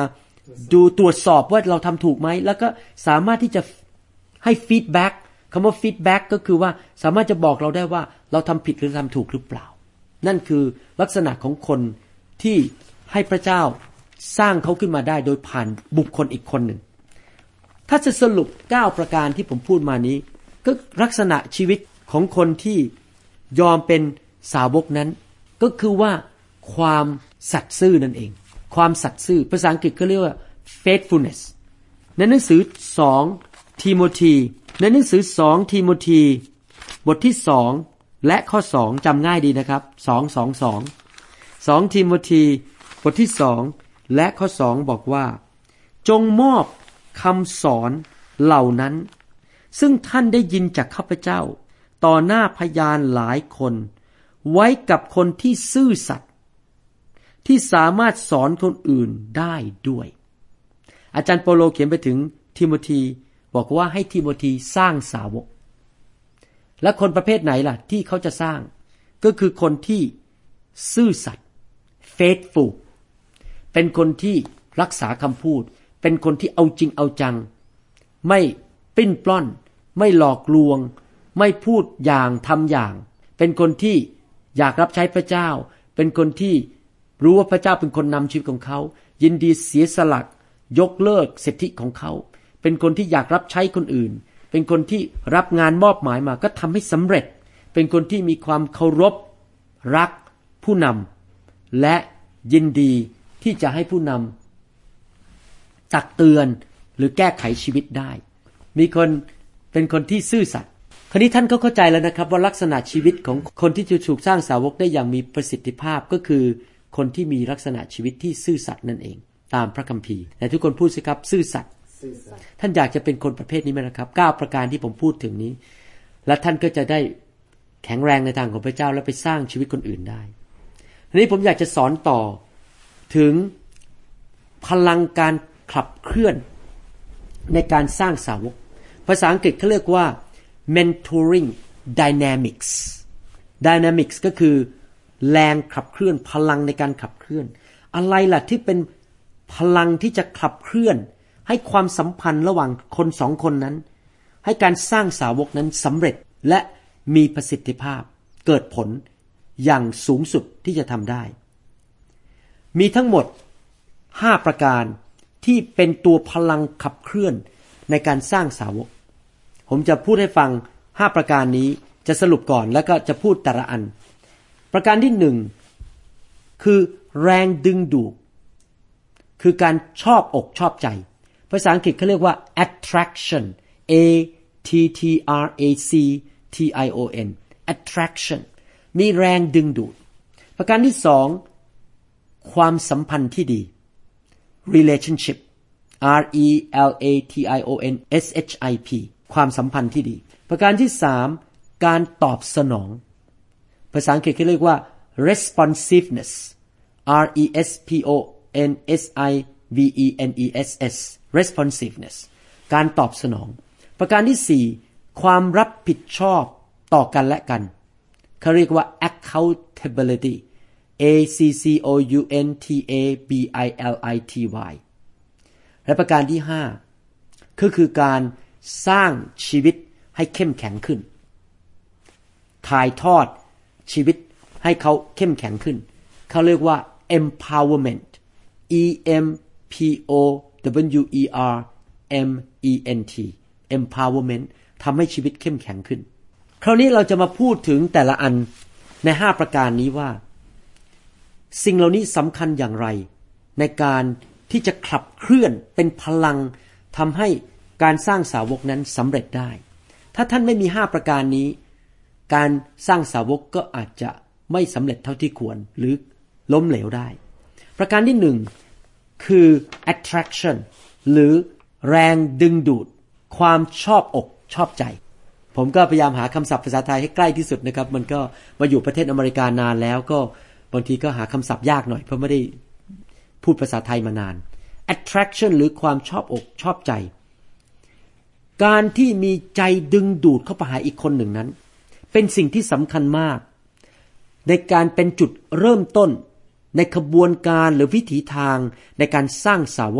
ดูตรวจสอบว่าเราทำถูกไหมแล้วก็สามารถที่จะให้ฟีดแบ็กคำว่าฟีดแบ็กก็คือว่าสามารถจะบอกเราได้ว่าเราทำผิดหรือทำถูกหรือเปล่านั่นคือลักษณะของคนที่ให้พระเจ้าสร้างเขาขึ้นมาได้โดยผ่านบุคคลอีกคนหนึ่งถ้าจะสรุป9ประการที่ผมพูดมานี้ก็ลักษณะชีวิตของคนที่ยอมเป็นสาวกนั้นก็คือว่าความสัตย์ซื่อนั่นเองความสัตย์ซื่อภาษาอังกฤษก็เรียกว่า faithfulness ในหนังสือ2ทิโมธีในหนังสือ2ทิโมธีบทที่2และข้อ2จำง่ายดีนะครับ2ทิโมธีบทที่2และข้อ2บอกว่าจงมอบคำสอนเหล่านั้นซึ่งท่านได้ยินจากข้าพเจ้าต่อหน้าพยานหลายคนไว้กับคนที่ซื่อสัตย์ที่สามารถสอนคนอื่นได้ด้วยอาจารย์เปาโลเขียนไปถึงทิโมธีบอกว่าให้ทิโมธีสร้างสาวกและคนประเภทไหนล่ะที่เขาจะสร้างก็คือคนที่ซื่อสัตย์ faithful เป็นคนที่รักษาคำพูดเป็นคนที่เอาจริงเอาจังไม่ปลิ้นปล้อนไม่หลอกลวงไม่พูดอย่างทำอย่างเป็นคนที่อยากรับใช้พระเจ้าเป็นคนที่รู้ว่าพระเจ้าเป็นคนนำชีวิตของเขายินดีเสียสละยกเลิกสิทธิของเขาเป็นคนที่อยากรับใช้คนอื่นเป็นคนที่รับงานมอบหมายมาก็ทำให้สำเร็จเป็นคนที่มีความเคารพรักผู้นำและยินดีที่จะให้ผู้นำตักเตือนหรือแก้ไขชีวิตได้มีคนเป็นคนที่ซื่อสัตย์คราวนี้ท่านก็เข้าใจแล้วนะครับว่าลักษณะชีวิตของคนที่จะถูกสร้างสาวกได้อย่างมีประสิทธิภาพก็คือคนที่มีลักษณะชีวิตที่ซื่อสัตย์นั่นเองตามพระคัมภีร์แต่ทุกคนพูดสิครับซื่อสัตย์ท่านอยากจะเป็นคนประเภทนี้ไหมนะครับ9ประการที่ผมพูดถึงนี้และท่านก็จะได้แข็งแรงในทางของพระเจ้าและไปสร้างชีวิตคนอื่นได้ทีนี้ผมอยากจะสอนต่อถึงพลังการขับเคลื่อนในการสร้างสาวกภาษาอังกฤษเขาเรียกว่า mentoring dynamics dynamics ก็คือแรงขับเคลื่อนพลังในการขับเคลื่อนอะไรล่ะที่เป็นพลังที่จะขับเคลื่อนให้ความสัมพันธ์ระหว่างคนสองคนนั้นให้การสร้างสาวกนั้นสำเร็จและมีประสิทธิภาพเกิดผลอย่างสูงสุดที่จะทำได้มีทั้งหมด5ประการที่เป็นตัวพลังขับเคลื่อนในการสร้างสาวกผมจะพูดให้ฟัง5ประการนี้จะสรุปก่อนแล้วก็จะพูดแต่ละอันประการที่1คือแรงดึงดูดคือการชอบอกชอบใจภาษาอังกฤษเขาเรียกว่า attraction a t t r a c t i o n attraction มีแรงดึงดูดประการที่2ความสัมพันธ์ที่ดี relationship r e l a t i o n s h i p ความสัมพันธ์ที่ดีประการที่3การตอบสนองภาษาอังกฤษเขาเรียกว่า responsiveness r e s p o n s i v e n e s s responsiveness การตอบสนองประการที่4ความรับผิดชอบต่อกันและกันเขาเรียกว่า accountability a c c o u n t a b i l i t y และประการที่5คือการสร้างชีวิตให้เข้มแข็งขึ้นถ่ายทอดชีวิตให้เขาเข้มแข็งขึ้นเขาเรียกว่า empowerment e m p o w e r m e n t empowerment ทำให้ชีวิตเข้มแข็งขึ้นคราวนี้เราจะมาพูดถึงแต่ละอันใน5ประการนี้ว่าสิ่งเหล่านี้สำคัญอย่างไรในการที่จะขับเคลื่อนเป็นพลังทำให้การสร้างสาวกนั้นสำเร็จได้ถ้าท่านไม่มี5ประการนี้การสร้างสาวกก็อาจจะไม่สำเร็จเท่าที่ควรหรือล้มเหลวได้ประการที่1คือ attraction หรือแรงดึงดูดความชอบอกชอบใจผมก็พยายามหาคำศัพท์ภาษาไทยให้ใกล้ที่สุดนะครับมันก็มาอยู่ประเทศอเมริกานานแล้วก็บางทีก็หาคำศัพท์ยากหน่อยเพราะไม่ได้พูดภาษาไทยมานาน attraction หรือความชอบอกชอบใจการที่มีใจดึงดูดเข้าไปหาอีกคนหนึ่งนั้นเป็นสิ่งที่สำคัญมากในการเป็นจุดเริ่มต้นในขบวนการหรือวิถีทางในการสร้างสาวก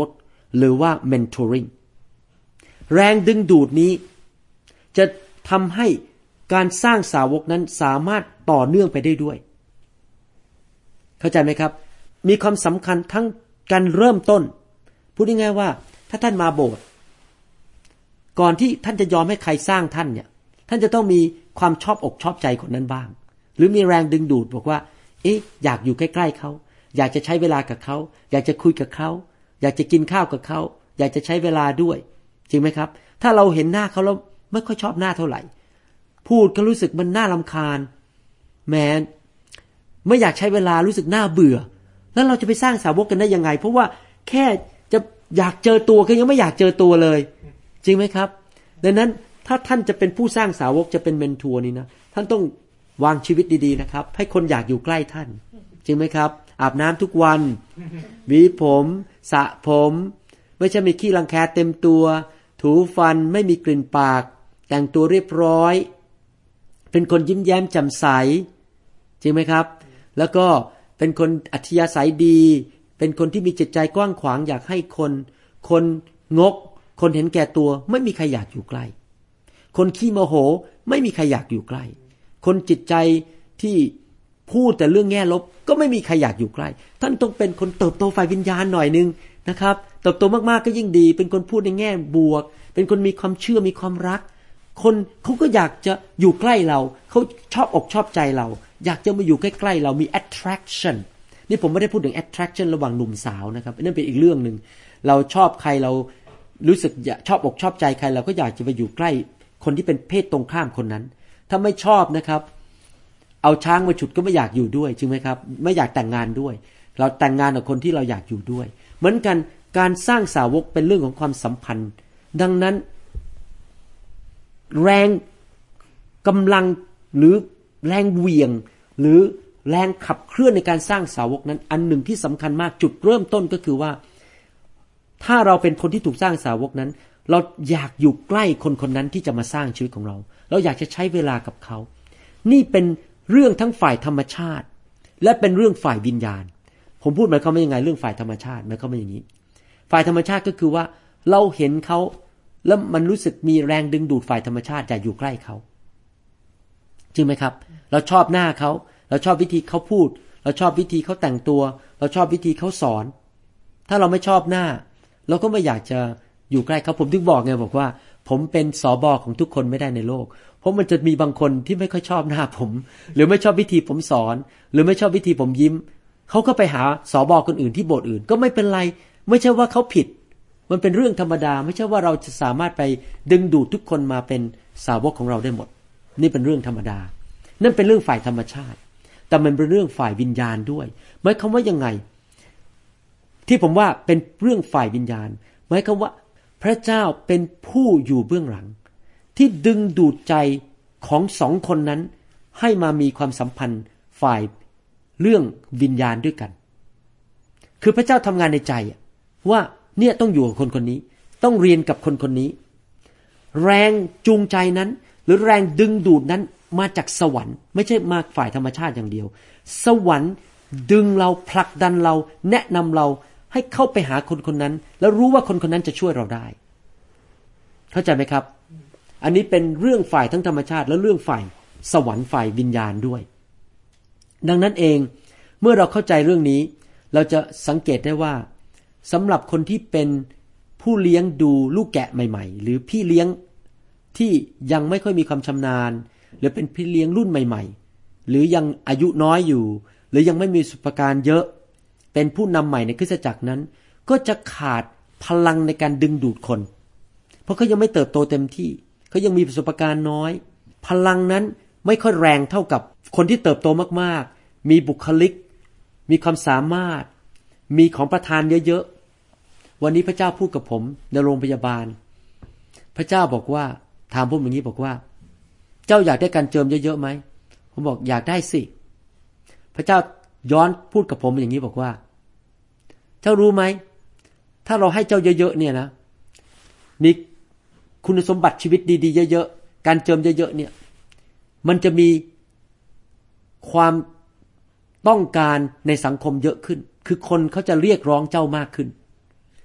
หรือว่า mentoring แรงดึงดูดนี้จะทำให้การสร้างสาวกนั้นสามารถต่อเนื่องไปได้ด้วยเข้าใจไหมครับมีความสำคัญทั้งการเริ่มต้นพูดง่ายๆว่าถ้าท่านมาโบสถ์ก่อนที่ท่านจะยอมให้ใครสร้างท่านเนี่ยท่านจะต้องมีความชอบอกชอบใจคนนั้นบ้างหรือมีแรงดึงดูดบอกว่าอยากอยู่ใกล้ๆเขาอยากจะใช้เวลากับเขาอยากจะคุยกับเขาอยากจะกินข้าวกับเขาอยากจะใช้เวลาด้วยจริงไหมครับถ้าเราเห็นหน้าเขาแล้วไม่ค่อยชอบหน้าเท่าไหร่พูดก็รู้สึกมันน่ารำคาญแม้ไม่อยากใช้เวลารู้สึกน่าเบื่อแล้วเราจะไปสร้างสาวกกันได้ยังไงเพราะว่าแค่จะอยากเจอตัวก็ยังไม่อยากเจอตัวเลยจริงไหมครับดังนั้นถ้าท่านจะเป็นผู้สร้างสาวกจะเป็นเมนทอร์นี่นะท่านต้องวางชีวิตดีๆนะครับให้คนอยากอยู่ใกล้ท่านจริงไหมครับอาบน้ำทุกวันหวีผมสระผมไม่ใช่มีขี้รังแคเต็มตัวถูฟันไม่มีกลิ่นปากแต่งตัวเรียบร้อยเป็นคนยิ้มแย้มแจ่มใสจริงไหมครับแล้วก็เป็นคนอัธยาศัยดีเป็นคนที่มีจิตใจกว้างขวางอยากให้คนงกคนเห็นแก่ตัวไม่มีใครอยากอยู่ใกล้คนขี้โมโหไม่มีใครอยากอยู่ใกล้คนจิตใจที่พูดแต่เรื่องแง่ลบก็ไม่มีใครอยากอยู่ใกล้ท่านต้องเป็นคนเติบโตฝ่ายวิญญาณหน่อยนึงนะครับเติบโตมากๆก็ยิ่งดีเป็นคนพูดในแง่บวกเป็นคนมีความเชื่อมีความรักคนเขาก็อยากจะอยู่ใกล้เราเขาชอบอกชอบใจเราอยากจะมาอยู่ใกล้ๆเรามี attraction นี่ผมไม่ได้พูดถึง attraction ระหว่างหนุ่มสาวนะครับนั่นเป็นอีกเรื่องนึงเราชอบใครเรารู้สึกชอบอกชอบใจใครเราก็อยากจะไปอยู่ใกล้คนที่เป็นเพศตรงข้ามคนนั้นถ้าไม่ชอบนะครับเอาช้างมาฉุดก็ไม่อยากอยู่ด้วยจริงไหมครับไม่อยากแต่งงานด้วยเราแต่งงานกับคนที่เราอยากอยู่ด้วยเหมือนกันการสร้างสาวกเป็นเรื่องของความสัมพันธ์ดังนั้นแรงกำลังหรือแรงเหวี่ยงหรือแรงขับเคลื่อนในการสร้างสาวกนั้นอันหนึ่งที่สำคัญมากจุดเริ่มต้นก็คือว่าถ้าเราเป็นคนที่ถูกสร้างสาวกนั้นเราอยากอยู่ใกล้คนคนนั้นที่จะมาสร้างชีวิตของเราเราอยากจะใช้เวลากับเขานี่เป็นเรื่องทั้งฝ่ายธรรมชาติและเป็นเรื่องฝ่ายวิญญาณผมพูดหมายความว่ายังไงเรื่องฝ่ายธรรมชาติหมายความว่าอย่างนี้ฝ่ายธรรมชาติก็คือว่าเราเห็นเขาแล้วมันรู้สึกมีแรงดึงดูดฝ่ายธรรมชาติอยากอยู่ใกล้เขาจริงไหมครับเราชอบหน้าเขาเราชอบวิธีเขาพูดเราชอบวิธีเขาแต่งตัวเราชอบวิธีเขาสอนถ้าเราไม่ชอบหน้าเราก็ไม่อยากจะอยู่ใกล้เขาผมถึงบอกไงบอกว่าผมเป็นสบของทุกคนไม่ได้ในโลกเพราะมันจะมีบางคนที่ไม่ค่อยชอบหน้าผมหรือไม่ชอบวิธีผมสอนหรือไม่ชอบวิธีผมยิ้มเขาก็ไปหาสบคนอื่นที่โบสถ์อื่นก็ไม่เป็นไรไม่ใช่ว่าเขาผิดมันเป็นเรื่องธรรมดาไม่ใช่ว่าเราจะสามารถไปดึงดูดทุกคนมาเป็นสาวกของเราได้หมดนี่เป็นเรื่องธรรมดานั่นเป็นเรื่องฝ่ายธรรมชาติแต่มันเป็นเรื่องฝ่ายวิญญาณด้วยหมายความว่ายังไงที่ผมว่าเป็นเรื่องฝ่ายวิญญาณหมายความว่าพระเจ้าเป็นผู้อยู่เบื้องหลังที่ดึงดูดใจของสองคนนั้นให้มามีความสัมพันธ์ฝ่ายเรื่องวิญญาณด้วยกันคือพระเจ้าทำงานในใจว่าเนี่ยต้องอยู่กับคนคนนี้ต้องเรียนกับคนคนนี้แรงจูงใจนั้นหรือแรงดึงดูดนั้นมาจากสวรรค์ไม่ใช่มาฝ่ายธรรมชาติอย่างเดียวสวรรค์ดึงเราผลักดันเราแนะนำเราให้เข้าไปหาคนคนนั้นแล้วรู้ว่าคนคนนั้นจะช่วยเราได้เข้าใจไหมครับอันนี้เป็นเรื่องฝ่ายทั้งธรรมชาติและเรื่องฝ่ายสวรรค์ฝ่ายวิญญาณด้วยดังนั้นเองเมื่อเราเข้าใจเรื่องนี้เราจะสังเกตได้ว่าสำหรับคนที่เป็นผู้เลี้ยงดูลูกแกะใหม่ๆหรือพี่เลี้ยงที่ยังไม่ค่อยมีความชำนาญหรือเป็นพี่เลี้ยงรุ่นใหม่ๆหรือยังอายุน้อยอยู่หรือยังไม่มีประสบการณ์เยอะเป็นผู้นำใหม่ในคริสตจักรนั้นก็จะขาดพลังในการดึงดูดคนเพราะเขายังไม่เติบโตเต็มที่เขายังมีประสบการณ์น้อยพลังนั้นไม่ค่อยแรงเท่ากับคนที่เติบโตมากๆมีบุคลิกมีความสามารถมีของประทานเยอะๆวันนี้พระเจ้าพูดกับผมในโรงพยาบาลพระเจ้าบอกว่าถามผมอย่างนี้บอกว่าเจ้าอยากได้การเจิมเยอะๆไหมผมบอกอยากได้สิพระเจ้าย้อนพูดกับผมอย่างนี้บอกว่าเจ้ารู้ไหมถ้าเราให้เจ้าเยอะๆเนี่ยนะมีคุณสมบัติชีวิตดีๆเยอะๆการเจิมเยอะๆเนี่ยมันจะมีความต้องการในสังคมเยอะขึ้นคือคนเขาจะเรียกร้องเจ้ามากขึ้น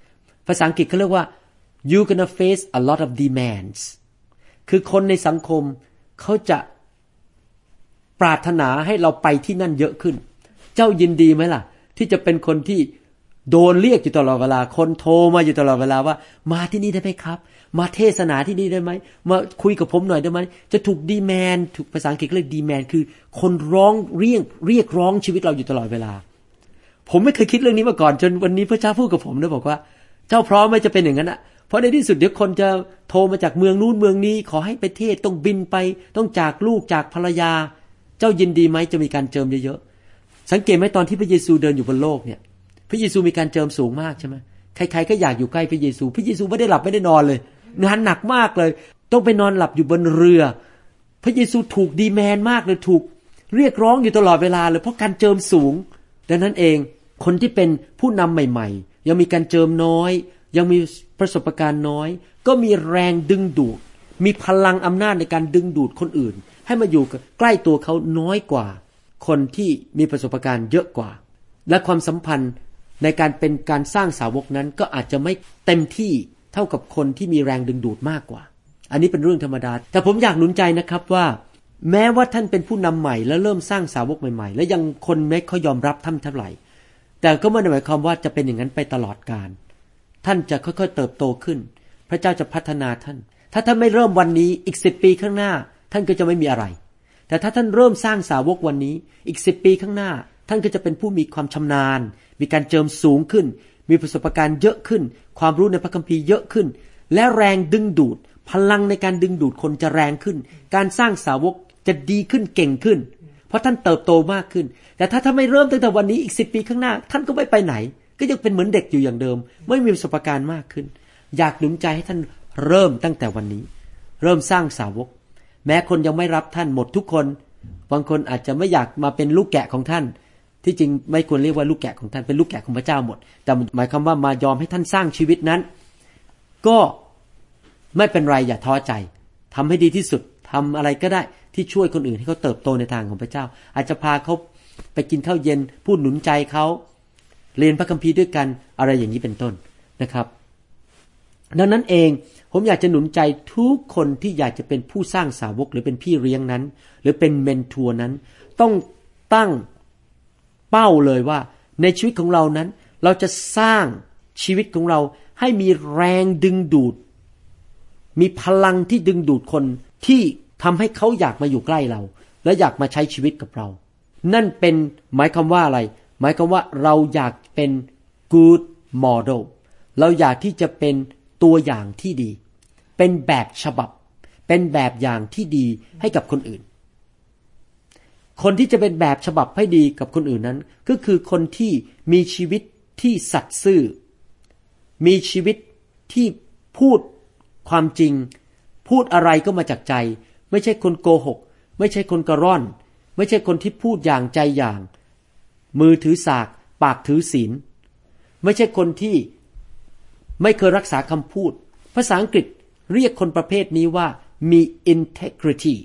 ภาษาอังกฤษเขาเรียกว่า you gonna face a lot of demands คือคนในสังคมเขาจะปรารถนาให้เราไปที่นั่นเยอะขึ้นเจ้ายินดีไหมล่ะที่จะเป็นคนที่โดนเรียกอยู่ตลอดเวลาคนโทรมาอยู่ตลอดเวลาว่ามาที่นี่ได้ไหมครับมาเทศนาที่นี่ได้ไหมมาคุยกับผมหน่อยได้ไหมจะถูกดีแมนถูกภาษาอังกฤษเรียกดีแมนคือคนร้องเรียกร้องชีวิตเราอยู่ตลอดเวลาผมไม่เคยคิดเรื่องนี้มาก่อนจนวันนี้พระเจ้าพูดกับผมนะบอกว่าเจ้าพร้อมไหมจะเป็นอย่างนั้นอ่ะเพราะในที่สุดเดี๋ยวคนจะโทรมาจากเมืองนู้นเมืองนี้ขอให้ไปเทศต้องบินไปต้องจากลูกจากภรรยาเจ้ายินดีไหมจะมีการเจิมเยอะๆสังเกตไหมตอนที่พระเยซูเดินอยู่บนโลกเนี่ยพระเยซูมีการเจิมสูงมากใช่ไหมใครๆก็อยากอยู่ใกล้พระเยซูไม่ได้หลับไม่ได้นอนเลยงานหนักมากเลยต้องไปนอนหลับอยู่บนเรือพระเยซูถูกดีแมนมากเลยถูกเรียกร้องอยู่ตลอดเวลาเลยเพราะการเจิมสูงดังนั้นเองคนที่เป็นผู้นำใหม่ๆยังมีการเจิมน้อยยังมีประสบการณ์น้อยก็มีแรงดึงดูดมีพลังอำนาจในการดึงดูดคนอื่นให้มาอยู่ใกล้ตัวเขาน้อยกว่าคนที่มีประสบการณ์เยอะกว่าและความสัมพันธ์ในการเป็นการสร้างสาวกนั้นก็อาจจะไม่เต็มที่เท่ากับคนที่มีแรงดึงดูดมากกว่าอันนี้เป็นเรื่องธรรมดาแต่ผมอยากหนุนใจนะครับว่าแม้ว่าท่านเป็นผู้นำใหม่แล้วเริ่มสร้างสาวกใหม่ๆและยังคนไม่ค่อยยอมรับท่านเท่าไหร่แต่ก็ไม่ได้หมายความว่าจะเป็นอย่างนั้นไปตลอดกาลท่านจะค่อยๆเติบโตขึ้นพระเจ้าจะพัฒนาท่านถ้าท่านไม่เริ่มวันนี้อีก10 ปีข้างหน้าท่านก็จะไม่มีอะไรแต่ถ้าท่านเริ่มสร้างสาวกวันนี้อีก10 ปีข้างหน้าท่านก็จะเป็นผู้มีความชำนาญมีการเจิมสูงขึ้นมีประสบการณ์เยอะขึ้นความรู้ในพระคัมภีร์เยอะขึ้นและแรงดึงดูดพลังในการดึงดูดคนจะแรงขึ้นการสร้างสาวกจะดีขึ้นเก่งขึ้นเพราะท่านเติบโตมากขึ้นแต่ถ้าท่านไม่เริ่มตั้งแต่วันนี้อีก10 ปีข้างหน้าท่านก็ไม่ไปไหนก็ยังเป็นเหมือนเด็กอยู่อย่างเดิมไม่มีประสบการณ์มากขึ้นอยากหนุนใจให้ท่านเริ่มตั้งแต่วันนี้เริ่มสร้างสาวกแม้คนยังไม่รับท่านหมดทุกคนบางคนอาจจะไม่อยากมาเป็นลูกแกะของท่านที่จริงไม่ควรเรียกว่าลูกแกะของท่านเป็นลูกแกะของพระเจ้าหมดแต่หมายความว่ามายอมให้ท่านสร้างชีวิตนั้นก็ไม่เป็นไรอย่าท้อใจทำให้ดีที่สุดทำอะไรก็ได้ที่ช่วยคนอื่นให้เขาเติบโตในทางของพระเจ้าอาจจะพาเขาไปกินข้าวเย็นพูดหนุนใจเขาเรียนพระคัมภีร์ด้วยกันอะไรอย่างนี้เป็นต้นนะครับดังนั้นเองผมอยากจะหนุนใจทุกคนที่อยากจะเป็นผู้สร้างสาวกหรือเป็นพี่เลี้ยงนั้นหรือเป็นเมนทอร์นั้นต้องตั้งเป้าเลยว่าในชีวิตของเรานั้นเราจะสร้างชีวิตของเราให้มีแรงดึงดูดมีพลังที่ดึงดูดคนที่ทำให้เขาอยากมาอยู่ใกล้เราและอยากมาใช้ชีวิตกับเรานั่นเป็นหมายความว่าอะไรหมายความว่าเราอยากเป็น good model เราอยากที่จะเป็นตัวอย่างที่ดีเป็นแบบฉบับเป็นแบบอย่างที่ดีให้กับคนอื่นคนที่จะเป็นแบบฉบับให้ดีกับคนอื่นนั้นก็คือคนที่มีชีวิตที่สัตย์ซื่อมีชีวิตที่พูดความจริงพูดอะไรก็มาจากใจไม่ใช่คนโกหกไม่ใช่คนกระร่อนไม่ใช่คนที่พูดอย่างใจอย่างมือถือสากปากถือศีลไม่ใช่คนที่ไม่เคยรักษาคำพูดภาษาอังกฤษเรียกคนประเภทนี้ว่ามี integrity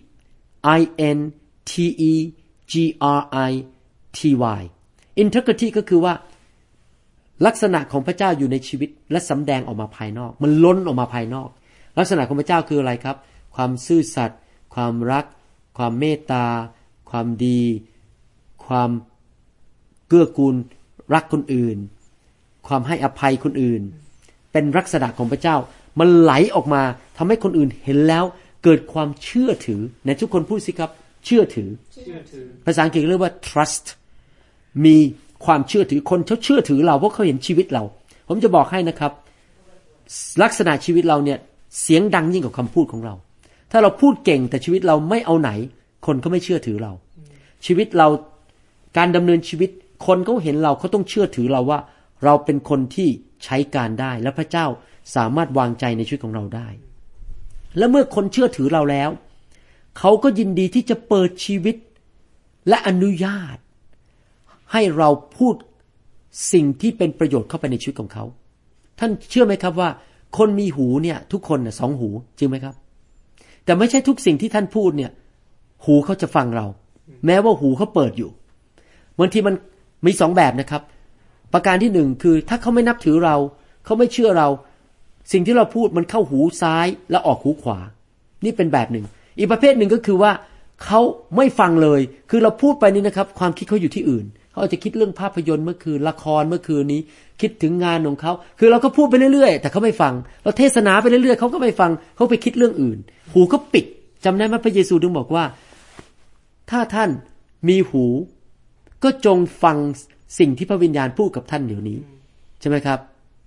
integrity integrity ก็คือว่าลักษณะของพระเจ้าอยู่ในชีวิตและสำแดงออกมาภายนอกมันล้นออกมาภายนอกลักษณะของพระเจ้าคืออะไรครับความซื่อสัตย์ความรักความเมตตาความดีความเกื้อกูลรักคนอื่นความให้อภัยคนอื่นเป็นลักษณะของพระเจ้ามันไหลออกมาทำให้คนอื่นเห็นแล้วเกิดความเชื่อถือในทุกคนพูดสิครับเชื่อถือภาษาอังกฤษเรียกว่า trust มีความเชื่อถือคนเขาเชื่อถือเราเพราะเขาเห็นชีวิตเราผมจะบอกให้นะครับลักษณะชีวิตเราเนี่ยเสียงดังยิ่งกว่าคำพูดของเราถ้าเราพูดเก่งแต่ชีวิตเราไม่เอาไหนคนก็ไม่เชื่อถือเราชีวิตเราการดำเนินชีวิตคนเขาเห็นเราเขาต้องเชื่อถือเราว่าเราเป็นคนที่ใช้การได้และพระเจ้าสามารถวางใจในชีวิตของเราได้และเมื่อคนเชื่อถือเราแล้วเขาก็ยินดีที่จะเปิดชีวิตและอนุญาตให้เราพูดสิ่งที่เป็นประโยชน์เข้าไปในชีวิตของเขาท่านเชื่อไหมครับว่าคนมีหูเนี่ยทุกคนน่ะ2 หูจริงไหมครับแต่ไม่ใช่ทุกสิ่งที่ท่านพูดเนี่ยหูเขาจะฟังเราแม้ว่าหูเขาเปิดอยู่บางทีมันมี2 แบบนะครับประการที่1คือถ้าเขาไม่นับถือเราเขาไม่เชื่อเราสิ่งที่เราพูดมันเข้าหูซ้ายแล้วออกหูขวานี่เป็นแบบหนึ่งอีกประเภทหนึ่งก็คือว่าเขาไม่ฟังเลยคือเราพูดไปนี่นะครับความคิดเขาอยู่ที่อื่นเขาอาจจะคิดเรื่องภาพยนตร์เมื่อคืนละครเมื่อคืนนี้คิดถึงงานของเขาคือเราก็พูดไปเรื่อยๆแต่เขาไม่ฟังเราเทศนาไปเรื่อยๆเขาก็ไม่ฟังเขาไปคิดเรื่องอื่นหูเขาปิดจำได้ไหมพระเยซูถึงบอกว่าถ้าท่านมีหูก็จงฟังสิ่งที่พระวิญญาณพูดกับท่านเดี๋ยวนี้ใช่ไหมครับ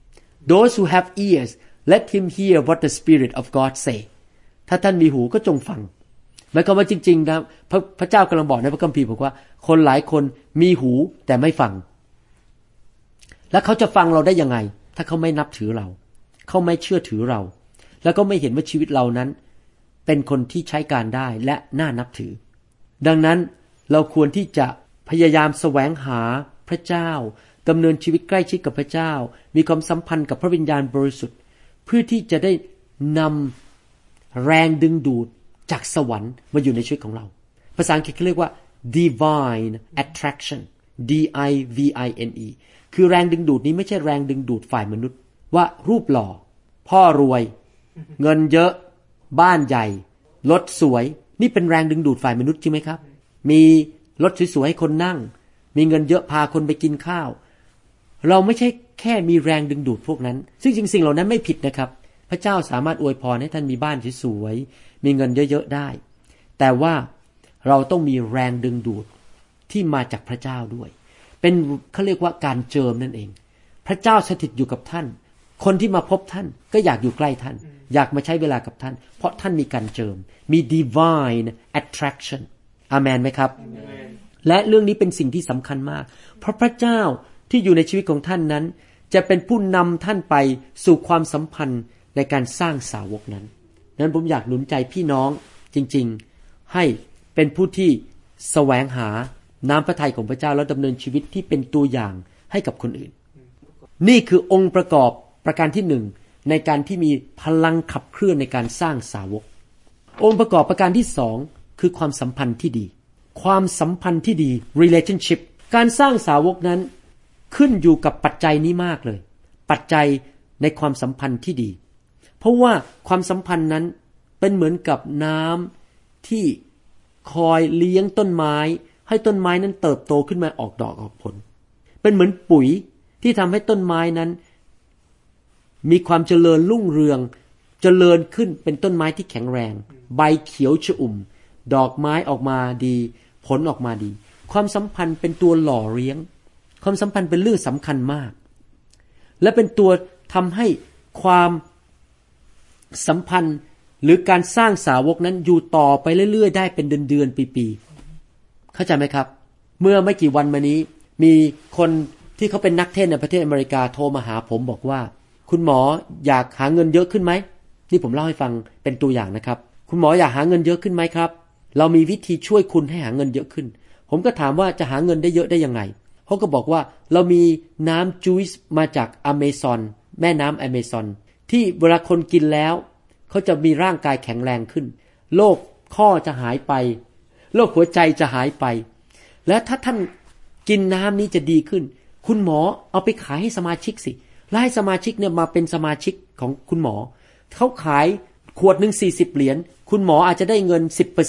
Those who have ears let him hear what the Spirit of God say ถ้าท่านมีหูก็จงฟังหมายความว่าจริงๆนะพระเจ้ากำลังบอกในพระคัมภีร์บอกว่าคนหลายคนมีหูแต่ไม่ฟังแล้วเขาจะฟังเราได้ยังไงถ้าเขาไม่นับถือเราเขาไม่เชื่อถือเราแล้วก็ไม่เห็นว่าชีวิตเรานั้นเป็นคนที่ใช้การได้และน่านับถือดังนั้นเราควรที่จะพยายามแสวงหาพระเจ้าดำเนินชีวิตใกล้ชิดกับพระเจ้ามีความสัมพันธ์กับพระวิญญาณบริสุทธิ์เพื่อที่จะได้นำแรงดึงดูดจากสวรรค์มาอยู่ในชีวิตของเราภาษาอังกฤษเขาเรียกว่า divine attraction D-I-V-I-N-E คือแรงดึงดูดนี้ไม่ใช่แรงดึงดูดฝ่ายมนุษย์ว่ารูปหล่อพ่อรวยเงินเยอะบ้านใหญ่รถสวยนี่เป็นแรงดึงดูดฝ่ายมนุษย์ใช่ไหมครับมีรถสวยๆให้คนนั่งมีเงินเยอะพาคนไปกินข้าวเราไม่ใช่แค่มีแรงดึงดูดพวกนั้นซึ่งจริงๆสิ่งเหล่านั้นไม่ผิดนะครับพระเจ้าสามารถอวยพรให้ท่านมีบ้านสวยๆมีเงินเยอะๆได้แต่ว่าเราต้องมีแรงดึงดูดที่มาจากพระเจ้าด้วยเป็นเขาเรียกว่าการเจิมนั่นเองพระเจ้าสถิตอยู่กับท่านคนที่มาพบท่านก็อยากอยู่ใกล้ท่านอยากมาใช้เวลากับท่านเพราะท่านมีการเจิมมี divine attraction อาเมนไหมครับ Amen. และเรื่องนี้เป็นสิ่งที่สำคัญมากเพราะพระเจ้าที่อยู่ในชีวิตของท่านนั้นจะเป็นผู้นำท่านไปสู่ความสัมพันธ์ในการสร้างสาวกนั้นนั้นผมอยากหนุนใจพี่น้องจริงๆให้เป็นผู้ที่แสวงหาน้ำพระทัยของพระเจ้าแล้วดำเนินชีวิตที่เป็นตัวอย่างให้กับคนอื่นนี่คือองค์ประกอบประการที่หนึ่งในการที่มีพลังขับเคลื่อนในการสร้างสาวกองค์ประกอบประการที่สองคือความสัมพันธ์ที่ดีความสัมพันธ์ที่ดี relationship การสร้างสาวกนั้นขึ้นอยู่กับปัจจัยนี้มากเลยปัจจัยในความสัมพันธ์ที่ดีเพราะว่าความสัมพันธ์นั้นเป็นเหมือนกับน้ำที่คอยเลี้ยงต้นไม้ให้ต้นไม้นั้นเติบโตขึ้นมาออกดอกออกผลเป็นเหมือนปุ๋ยที่ทำให้ต้นไม้นั้นมีความเจริญรุ่งเรืองเจริญขึ้นเป็นต้นไม้ที่แข็งแรงใบเขียวชอุ่มดอกไม้ออกมาดีผลออกมาดีความสัมพันธ์เป็นตัวหล่อเลี้ยงความสัมพันธ์เป็นเรื่องสำคัญมากและเป็นตัวทำให้ความสัมพันธ์หรือการสร้างสาวกนั้นอยู่ต่อไปเรื่อยๆได้เป็นเดือนๆปีๆเข้าใจไหมครับเมื่อไม่กี่วันมานี้มีคนที่เขาเป็นนักเทศน์ในประเทศอเมริกาโทรมาหาผมบอกว่าคุณหมออยากหาเงินเยอะขึ้นไหมนี่ผมเล่าให้ฟังเป็นตัวอย่างนะครับคุณหมออยากหาเงินเยอะขึ้นไหมครับเรามีวิธีช่วยคุณให้หาเงินเยอะขึ้นผมก็ถามว่าจะหาเงินได้เยอะได้ยังไงเขาก็บอกว่าเรามีน้ำจูซมาจากอเมซอนแม่น้ำอเมซอนที่เวลาคนกินแล้วเขาจะมีร่างกายแข็งแรงขึ้นโรคข้อจะหายไปโรคหัวใจจะหายไปและถ้าท่านกินน้ำนี้จะดีขึ้นคุณหมอเอาไปขายให้สมาชิกสิและให้สมาชิกเนี่ยมาเป็นสมาชิกของคุณหมอเขาขายขวดนึง40 เหรียญคุณหมออาจจะได้เงิน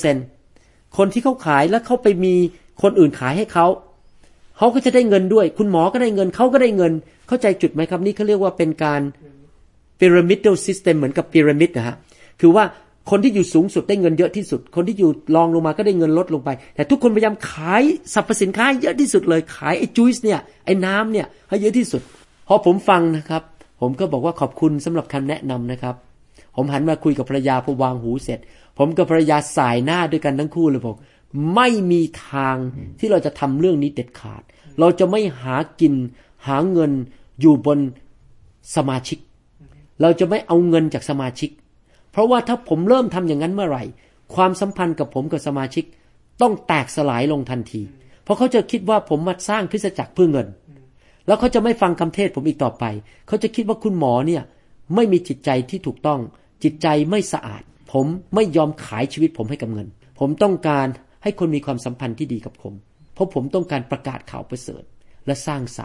10% คนที่เขาขายแล้วเขาไปมีคนอื่นขายให้เขาก็จะได้เงินด้วยคุณหมอก็ได้เงินเขาก็ได้เงินเข้าใจจุดไหมครับนี่เขาเรียกว่าเป็นการ pyramidal system เหมือนกับพีระมิดนะฮะคือว่าคนที่อยู่สูงสุดได้เงินเยอะที่สุดคนที่อยู่รองลงมาก็ได้เงินลดลงไปแต่ทุกคนพยายามขายสรรพสินค้าเยอะที่สุดเลยขายไอ้จูซเนี่ยไอ้น้ำเนี่ยให้เยอะที่สุดพอผมฟังนะครับผมก็บอกว่าขอบคุณสำหรับคำแนะนำนะครับผมหันมาคุยกับภรรยาพอวางหูเสร็จผมกับภรรยาสายหน้าด้วยกันทั้งคู่เลยบอกไม่มีทางที่เราจะทำเรื่องนี้เด็ดขาดเราจะไม่หากินหาเงินอยู่บนสมาชิกเราจะไม่เอาเงินจากสมาชิกเพราะว่าถ้าผมเริ่มทำอย่างนั้นเมื่อไหร่ความสัมพันธ์กับผมกับสมาชิกต้องแตกสลายลงทันทีเพราะเขาจะคิดว่าผมมาสร้างคริสตจักรเพื่อเงินแล้วเขาจะไม่ฟังคำเทศผมอีกต่อไปเขาจะคิดว่าคุณหมอเนี่ยไม่มีจิตใจที่ถูกต้องจิตใจไม่สะอาดผมไม่ยอมขายชีวิตผมให้กับเงินผมต้องการให้คนมีความสัมพันธ์ที่ดีกับผมเพราะผมต้องการประกาศข่าวประเสริฐและสร้างสาวก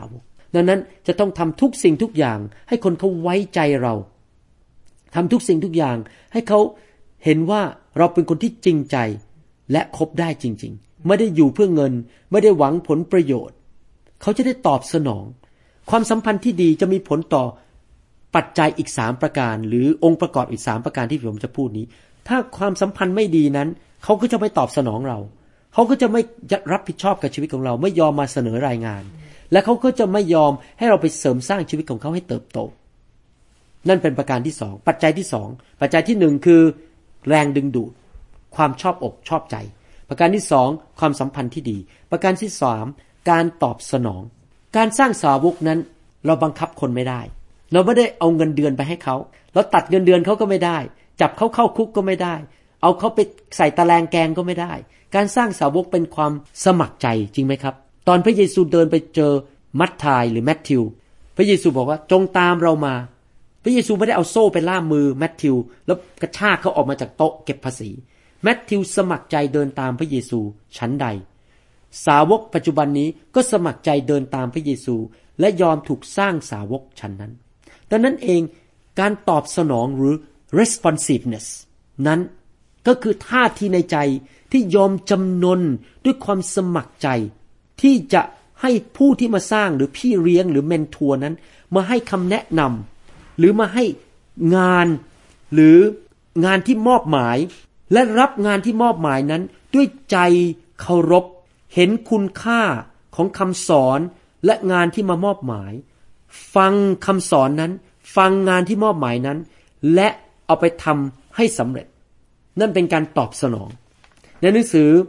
ดังนั้นจะต้องทำทุกสิ่งทุกอย่างให้คนเขาไว้ใจเราทำทุกสิ่งทุกอย่างให้เขาเห็นว่าเราเป็นคนที่จริงใจและคบได้จริงๆไม่ได้อยู่เพื่อเงินไม่ได้หวังผลประโยชน์เขาจะได้ตอบสนองความสัมพันธ์ที่ดีจะมีผลต่อปัจจัยอีก3ประการหรือองค์ประกอบอีก3ประการที่ผมจะพูดนี้ถ้าความสัมพันธ์ไม่ดีนั้นเขาก็จะไม่ตอบสนองเราเขาก็จะไม่รับผิดชอบกับชีวิตของเราไม่ยอมมาเสนอรายงานและเขาก็จะไม่ยอมให้เราไปเสริมสร้างชีวิตของเขาให้เติบโตนั่นเป็นประการที่2ปัจจัยที่2ปัจจัยที่1คือแรงดึงดูดความชอบอกชอบใจประการที่2ความสัมพันธ์ที่ดีประการที่3การตอบสนองการสร้างสาวกนั้นเราบังคับคนไม่ได้เราไม่ได้เอาเงินเดือนไปให้เขาเราตัดเงินเดือนเขาก็ไม่ได้จับเขาเข้าคุกก็ไม่ได้เอาเขาไปใส่ตะแลงแกงก็ไม่ได้การสร้างสาวกเป็นความสมัครใจจริงไหมครับตอนพระเยซูเดินไปเจอมัทธายหรือแมทธิวพระเยซูบอกว่าจงตามเรามาพระเยซูไม่ได้เอาโซ่ไปล่ามมือแมทธิวแล้วกระชากเขาออกมาจากโต๊ะเก็บภาษีแมทธิวสมัครใจเดินตามพระเยซูชั้นใดสาวกปัจจุบันนี้ก็สมัครใจเดินตามพระเยซูและยอมถูกสร้างสาวกชั้นนั้นดังนั้นเองการตอบสนองหรือ responsiveness นั้นก็คือท่าทีในใจที่ยอมจำนนด้วยความสมัครใจที่จะให้ผู้ที่มาสร้างหรือพี่เลี้ยงหรือเมนทอร์นั้นมาให้คำแนะนำหรือมาให้งานหรืองานที่มอบหมายและรับงานที่มอบหมายนั้นด้วยใจเคารพเห็นคุณค่าของคำสอนและงานที่มามอบหมายฟังคำสอนนั้นฟังงานที่มอบหมายนั้นและเอาไปทำให้สำเร็จนั่นเป็นการตอบสนองในหนังสือ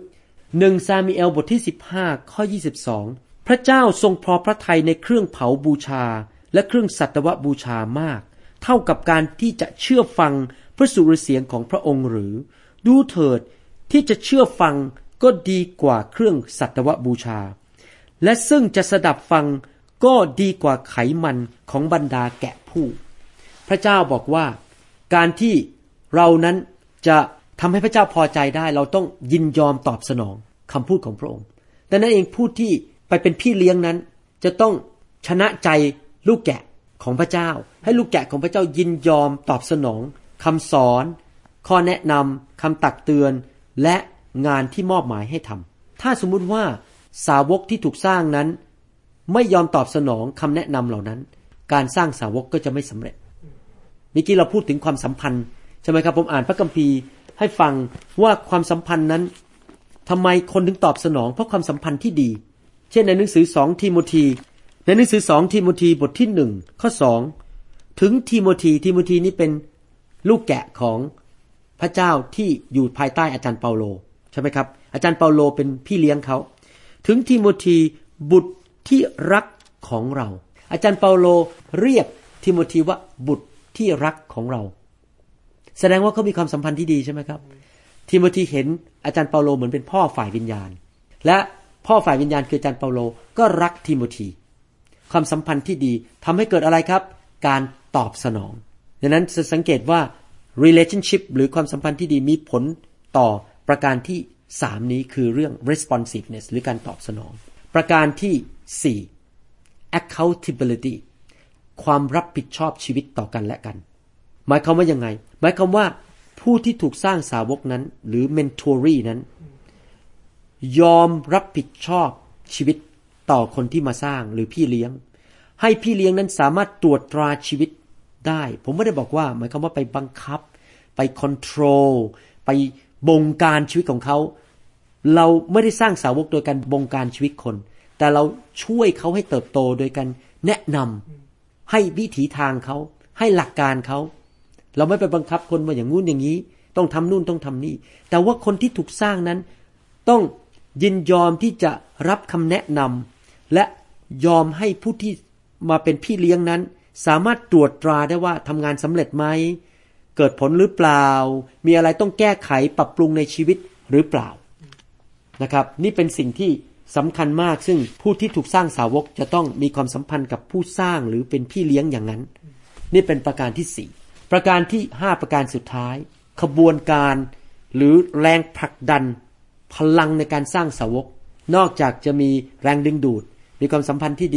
1ซามูเอลบทที่15ข้อ22พระเจ้าทรงพอพระทัยในเครื่องเผาบูชาและเครื่องสัตวบูชามากเท่ากับการที่จะเชื่อฟังพระสุรเสียงของพระองค์หรือดูเถิดที่จะเชื่อฟังก็ดีกว่าเครื่องสัตวบูชาและซึ่งจะสดับฟังก็ดีกว่าไขมันของบรรดาแกะผู้พระเจ้าบอกว่าการที่เรานั้นจะทำให้พระเจ้าพอใจได้เราต้องยินยอมตอบสนองคำพูดของพระองค์ดังนั้นเองผู้ที่ไปเป็นพี่เลี้ยงนั้นจะต้องชนะใจลูกแกะของพระเจ้าให้ลูกแกะของพระเจ้ายินยอมตอบสนองคำสอนข้อแนะนำคำตักเตือนและงานที่มอบหมายให้ทำถ้าสมมุติว่าสาวกที่ถูกสร้างนั้นไม่ยอมตอบสนองคำแนะนำเหล่านั้นการสร้างสาวกก็จะไม่สำเร็จเมื่อกี้เราพูดถึงความสัมพันธ์ใช่ไหมครับผมอ่านพระคัมภีร์ให้ฟังว่าความสัมพันธ์นั้นทำไมคนถึงตอบสนองเพราะความสัมพันธ์ที่ดีเช่นในหนังสือ2ทิโมธีในหนังสือ2ทิโมธีบทที่1ข้อ2ถึงทิโมธีนี้เป็นลูกแกะของพระเจ้าที่อยู่ภายใต้อาจารย์เปาโลใช่ไหมครับอาจารย์เปาโลเป็นพี่เลี้ยงเขาถึงทิโมธีบุตรที่รักของเราอาจารย์เปาโลเรียกทิโมธีว่าบุตรที่รักของเราแสดงว่าเขามีความสัมพันธ์ที่ดีใช่ไหมครับทิโมธีเห็นอาจารย์เปาโลเหมือนเป็นพ่อฝ่ายวิญญาณและพ่อฝ่ายวิญญาณคืออาจารย์เปาโลก็รักทิโมธีความสัมพันธ์ที่ดีทำให้เกิดอะไรครับการตอบสนองดังนั้นจะสังเกตว่า relationship หรือความสัมพันธ์ที่ดีมีผลต่อประการที่3นี้คือเรื่อง responsiveness หรือการตอบสนองประการที่4 accountability ความรับผิดชอบชีวิตต่อกันและกันหมายความว่ายังไงหมายความว่าผู้ที่ถูกสร้างสาวกนั้นหรือ mentoree นั้นยอมรับผิดชอบชีวิตต่อคนที่มาสร้างหรือพี่เลี้ยงให้พี่เลี้ยงนั้นสามารถตรวจตราชีวิตได้ผมไม่ได้บอกว่าหมายความว่าไปบังคับไป control ไปบงการชีวิตของเขาเราไม่ได้สร้างสาวกโดยการบงการชีวิตคนแต่เราช่วยเขาให้เติบโตโดยการแนะนำให้วิถีทางเขาให้หลักการเขาเราไม่ไปบังคับคนว่าอย่างงู้นอย่างนี้ต้องทำนู่นต้องทำนี่แต่ว่าคนที่ถูกสร้างนั้นต้องยินยอมที่จะรับคำแนะนำและยอมให้ผู้ที่มาเป็นพี่เลี้ยงนั้นสามารถตรวจตราได้ว่าทำงานสำเร็จไหมเกิดผลหรือเปล่ามีอะไรต้องแก้ไขปรับปรุงในชีวิตหรือเปล่านะครับนี่เป็นสิ่งที่สำคัญมากซึ่งผู้ที่ถูกสร้างสาวกจะต้องมีความสัมพันธ์กับผู้สร้างหรือเป็นพี่เลี้ยงอย่างนั้นนี่เป็นประการที่4ประการที่5ประการสุดท้ายขบวนการหรือแรงผลักดันพลังในการสร้างสาวกนอกจากจะมีแรงดึงดูดมีความสัมพันธ์ที่ดี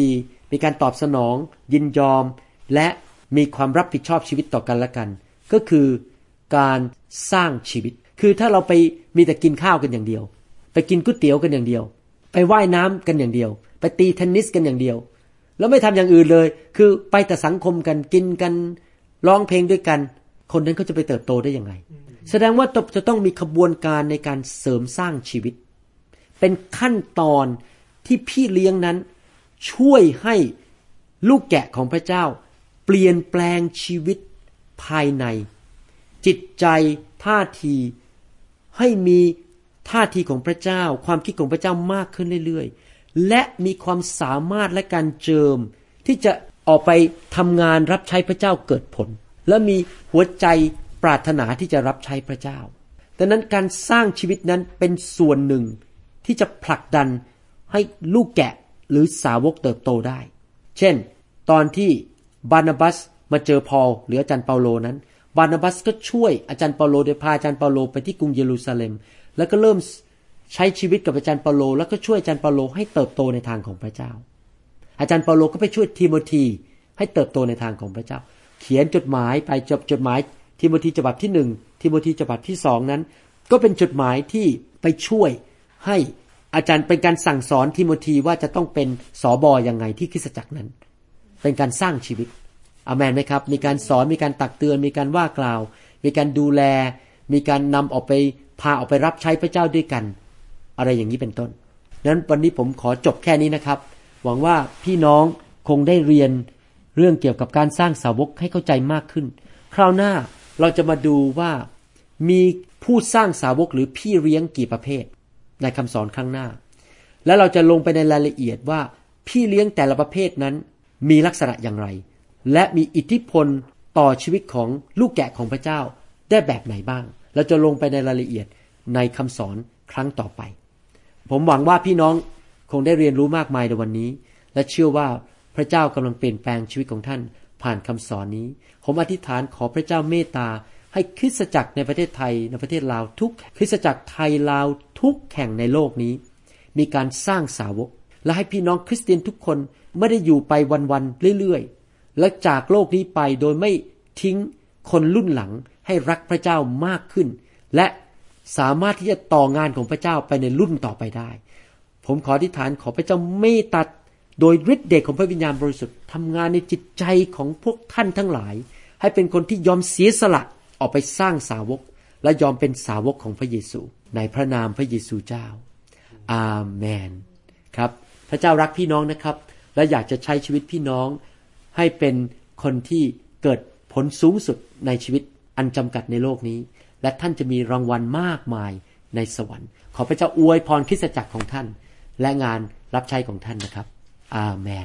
มีการตอบสนองยินยอมและมีความรับผิดชอบชีวิตต่อกันและกันก็คือการสร้างชีวิตคือถ้าเราไปมีแต่กินข้าวกันอย่างเดียวไปกินก๋วยเตี๋ยวกันอย่างเดียวไปว่ายน้ำกันอย่างเดียวไปตีเทนนิสกันอย่างเดียวแล้วไม่ทำอย่างอื่นเลยคือไปแต่สังคมกันกินกันร้องเพลงด้วยกันคนนั้นเขาจะไปเติบโตได้ยังไงแสดงว่าจะต้องมีขบวนการในการเสริมสร้างชีวิตเป็นขั้นตอนที่พี่เลี้ยงนั้นช่วยให้ลูกแกะของพระเจ้าเปลี่ยนแปลงชีวิตภายในจิตใจท่าทีให้มีท่าทีของพระเจ้าความคิดของพระเจ้ามากขึ้นเรื่อยๆและมีความสามารถและการเจิมที่จะออกไปทำงานรับใช้พระเจ้าเกิดผลและมีหัวใจปรารถนาที่จะรับใช้พระเจ้าดังนั้นการสร้างชีวิตนั้นเป็นส่วนหนึ่งที่จะผลักดันให้ลูกแกะหรือสาวกเติบโตได้เช่นตอนที่บานาบัสมาเจอพอลหรืออาจารย์เปาโลนั้นบานาบัสก็ช่วยอาจารย์เปาโลโดยพาอาจารย์เปาโลไปที่กรุงเยรูซาเล็มแล้วก็เริ่มใช้ชีวิตกับอาจารย์เปาโลแล้วก็ช่วยอาจารย์เปาโลให้เติบโตในทางของพระเจ้าอาจารย์เปาโลก็ไปช่วยทิโมธีให้เติบโตในทางของพระเจ้าเขียนจดหมายไปจดหมายทิโมธีฉบับที่1ทิโมธีฉบับที่2นั้นก็เป็นจดหมายที่ไปช่วยให้อาจารย์เป็นการสั่งสอนทิโมธีว่าจะต้องเป็นสบยังไงที่คริสตจักรนั้นเป็นการสร้างชีวิตอาเมนไหมครับมีการสอนมีการตักเตือนมีการว่ากล่าวมีการดูแลมีการนำออกไปพาออกไปรับใช้พระเจ้าด้วยกันอะไรอย่างนี้เป็นต้นนั้นวันนี้ผมขอจบแค่นี้นะครับหวังว่าพี่น้องคงได้เรียนเรื่องเกี่ยวกับการสร้างสาวกให้เข้าใจมากขึ้นคราวหน้าเราจะมาดูว่ามีผู้สร้างสาวกหรือพี่เลี้ยงกี่ประเภทในคำสอนครั้งหน้าและเราจะลงไปในรายละเอียดว่าพี่เลี้ยงแต่ละประเภทนั้นมีลักษณะอย่างไรและมีอิทธิพลต่อชีวิตของลูกแกะของพระเจ้าได้แบบไหนบ้างเราจะลงไปในรายละเอียดในคำสอนครั้งต่อไปผมหวังว่าพี่น้องคงได้เรียนรู้มากมายในวันนี้และเชื่อว่าพระเจ้ากำลังเปลี่ยนแปลงชีวิตของท่านผ่านคำสอนนี้ผมอธิษฐานขอพระเจ้าเมตตาให้คริสตจักรในประเทศไทยในประเทศลาวทุกคริสตจักรไทยลาวทุกแห่งในโลกนี้มีการสร้างสาวกและให้พี่น้องคริสเตียนทุกคนไม่ได้อยู่ไปวันๆเรื่อยๆและจากโลกนี้ไปโดยไม่ทิ้งคนรุ่นหลังให้รักพระเจ้ามากขึ้นและสามารถที่จะต่องานของพระเจ้าไปในรุ่นต่อไปได้ผมขออธิษฐานขอพระเจ้าเมตตาโดยฤทธิ์เดชของพระวิญญาณบริสุทธิ์ทำงานในจิตใจของพวกท่านทั้งหลายให้เป็นคนที่ยอมเสียสละออกไปสร้างสาวกและยอมเป็นสาวกของพระเยซูในพระนามพระเยซูเจ้าอาเมนครับพระเจ้ารักพี่น้องนะครับและอยากจะใช้ชีวิตพี่น้องให้เป็นคนที่เกิดผลสูงสุดในชีวิตอันจำกัดในโลกนี้และท่านจะมีรางวัลมากมายในสวรรค์ขอพระเจ้าอวยพรคริสตจักรของท่านและงานรับใช้ของท่านนะครับอาเมน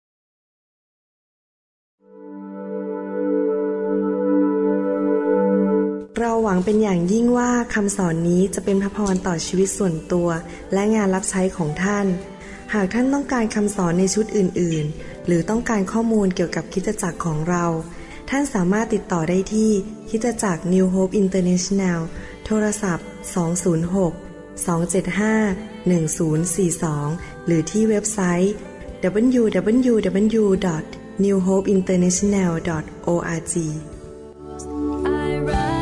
เราหวังเป็นอย่างยิ่งว่าคำสอนนี้จะเป็นพระพรต่อชีวิตส่วนตัวและงานรับใช้ของท่านหากท่านต้องการคำสอนในชุดอื่นๆหรือต้องการข้อมูลเกี่ยวกับคริสตจักรของเราท่านสามารถติดต่อได้ที่คริสตจักร New Hope International โทรศัพท์206-275-1042 หรือที่เว็บไซต์ www.newhopeinternational.org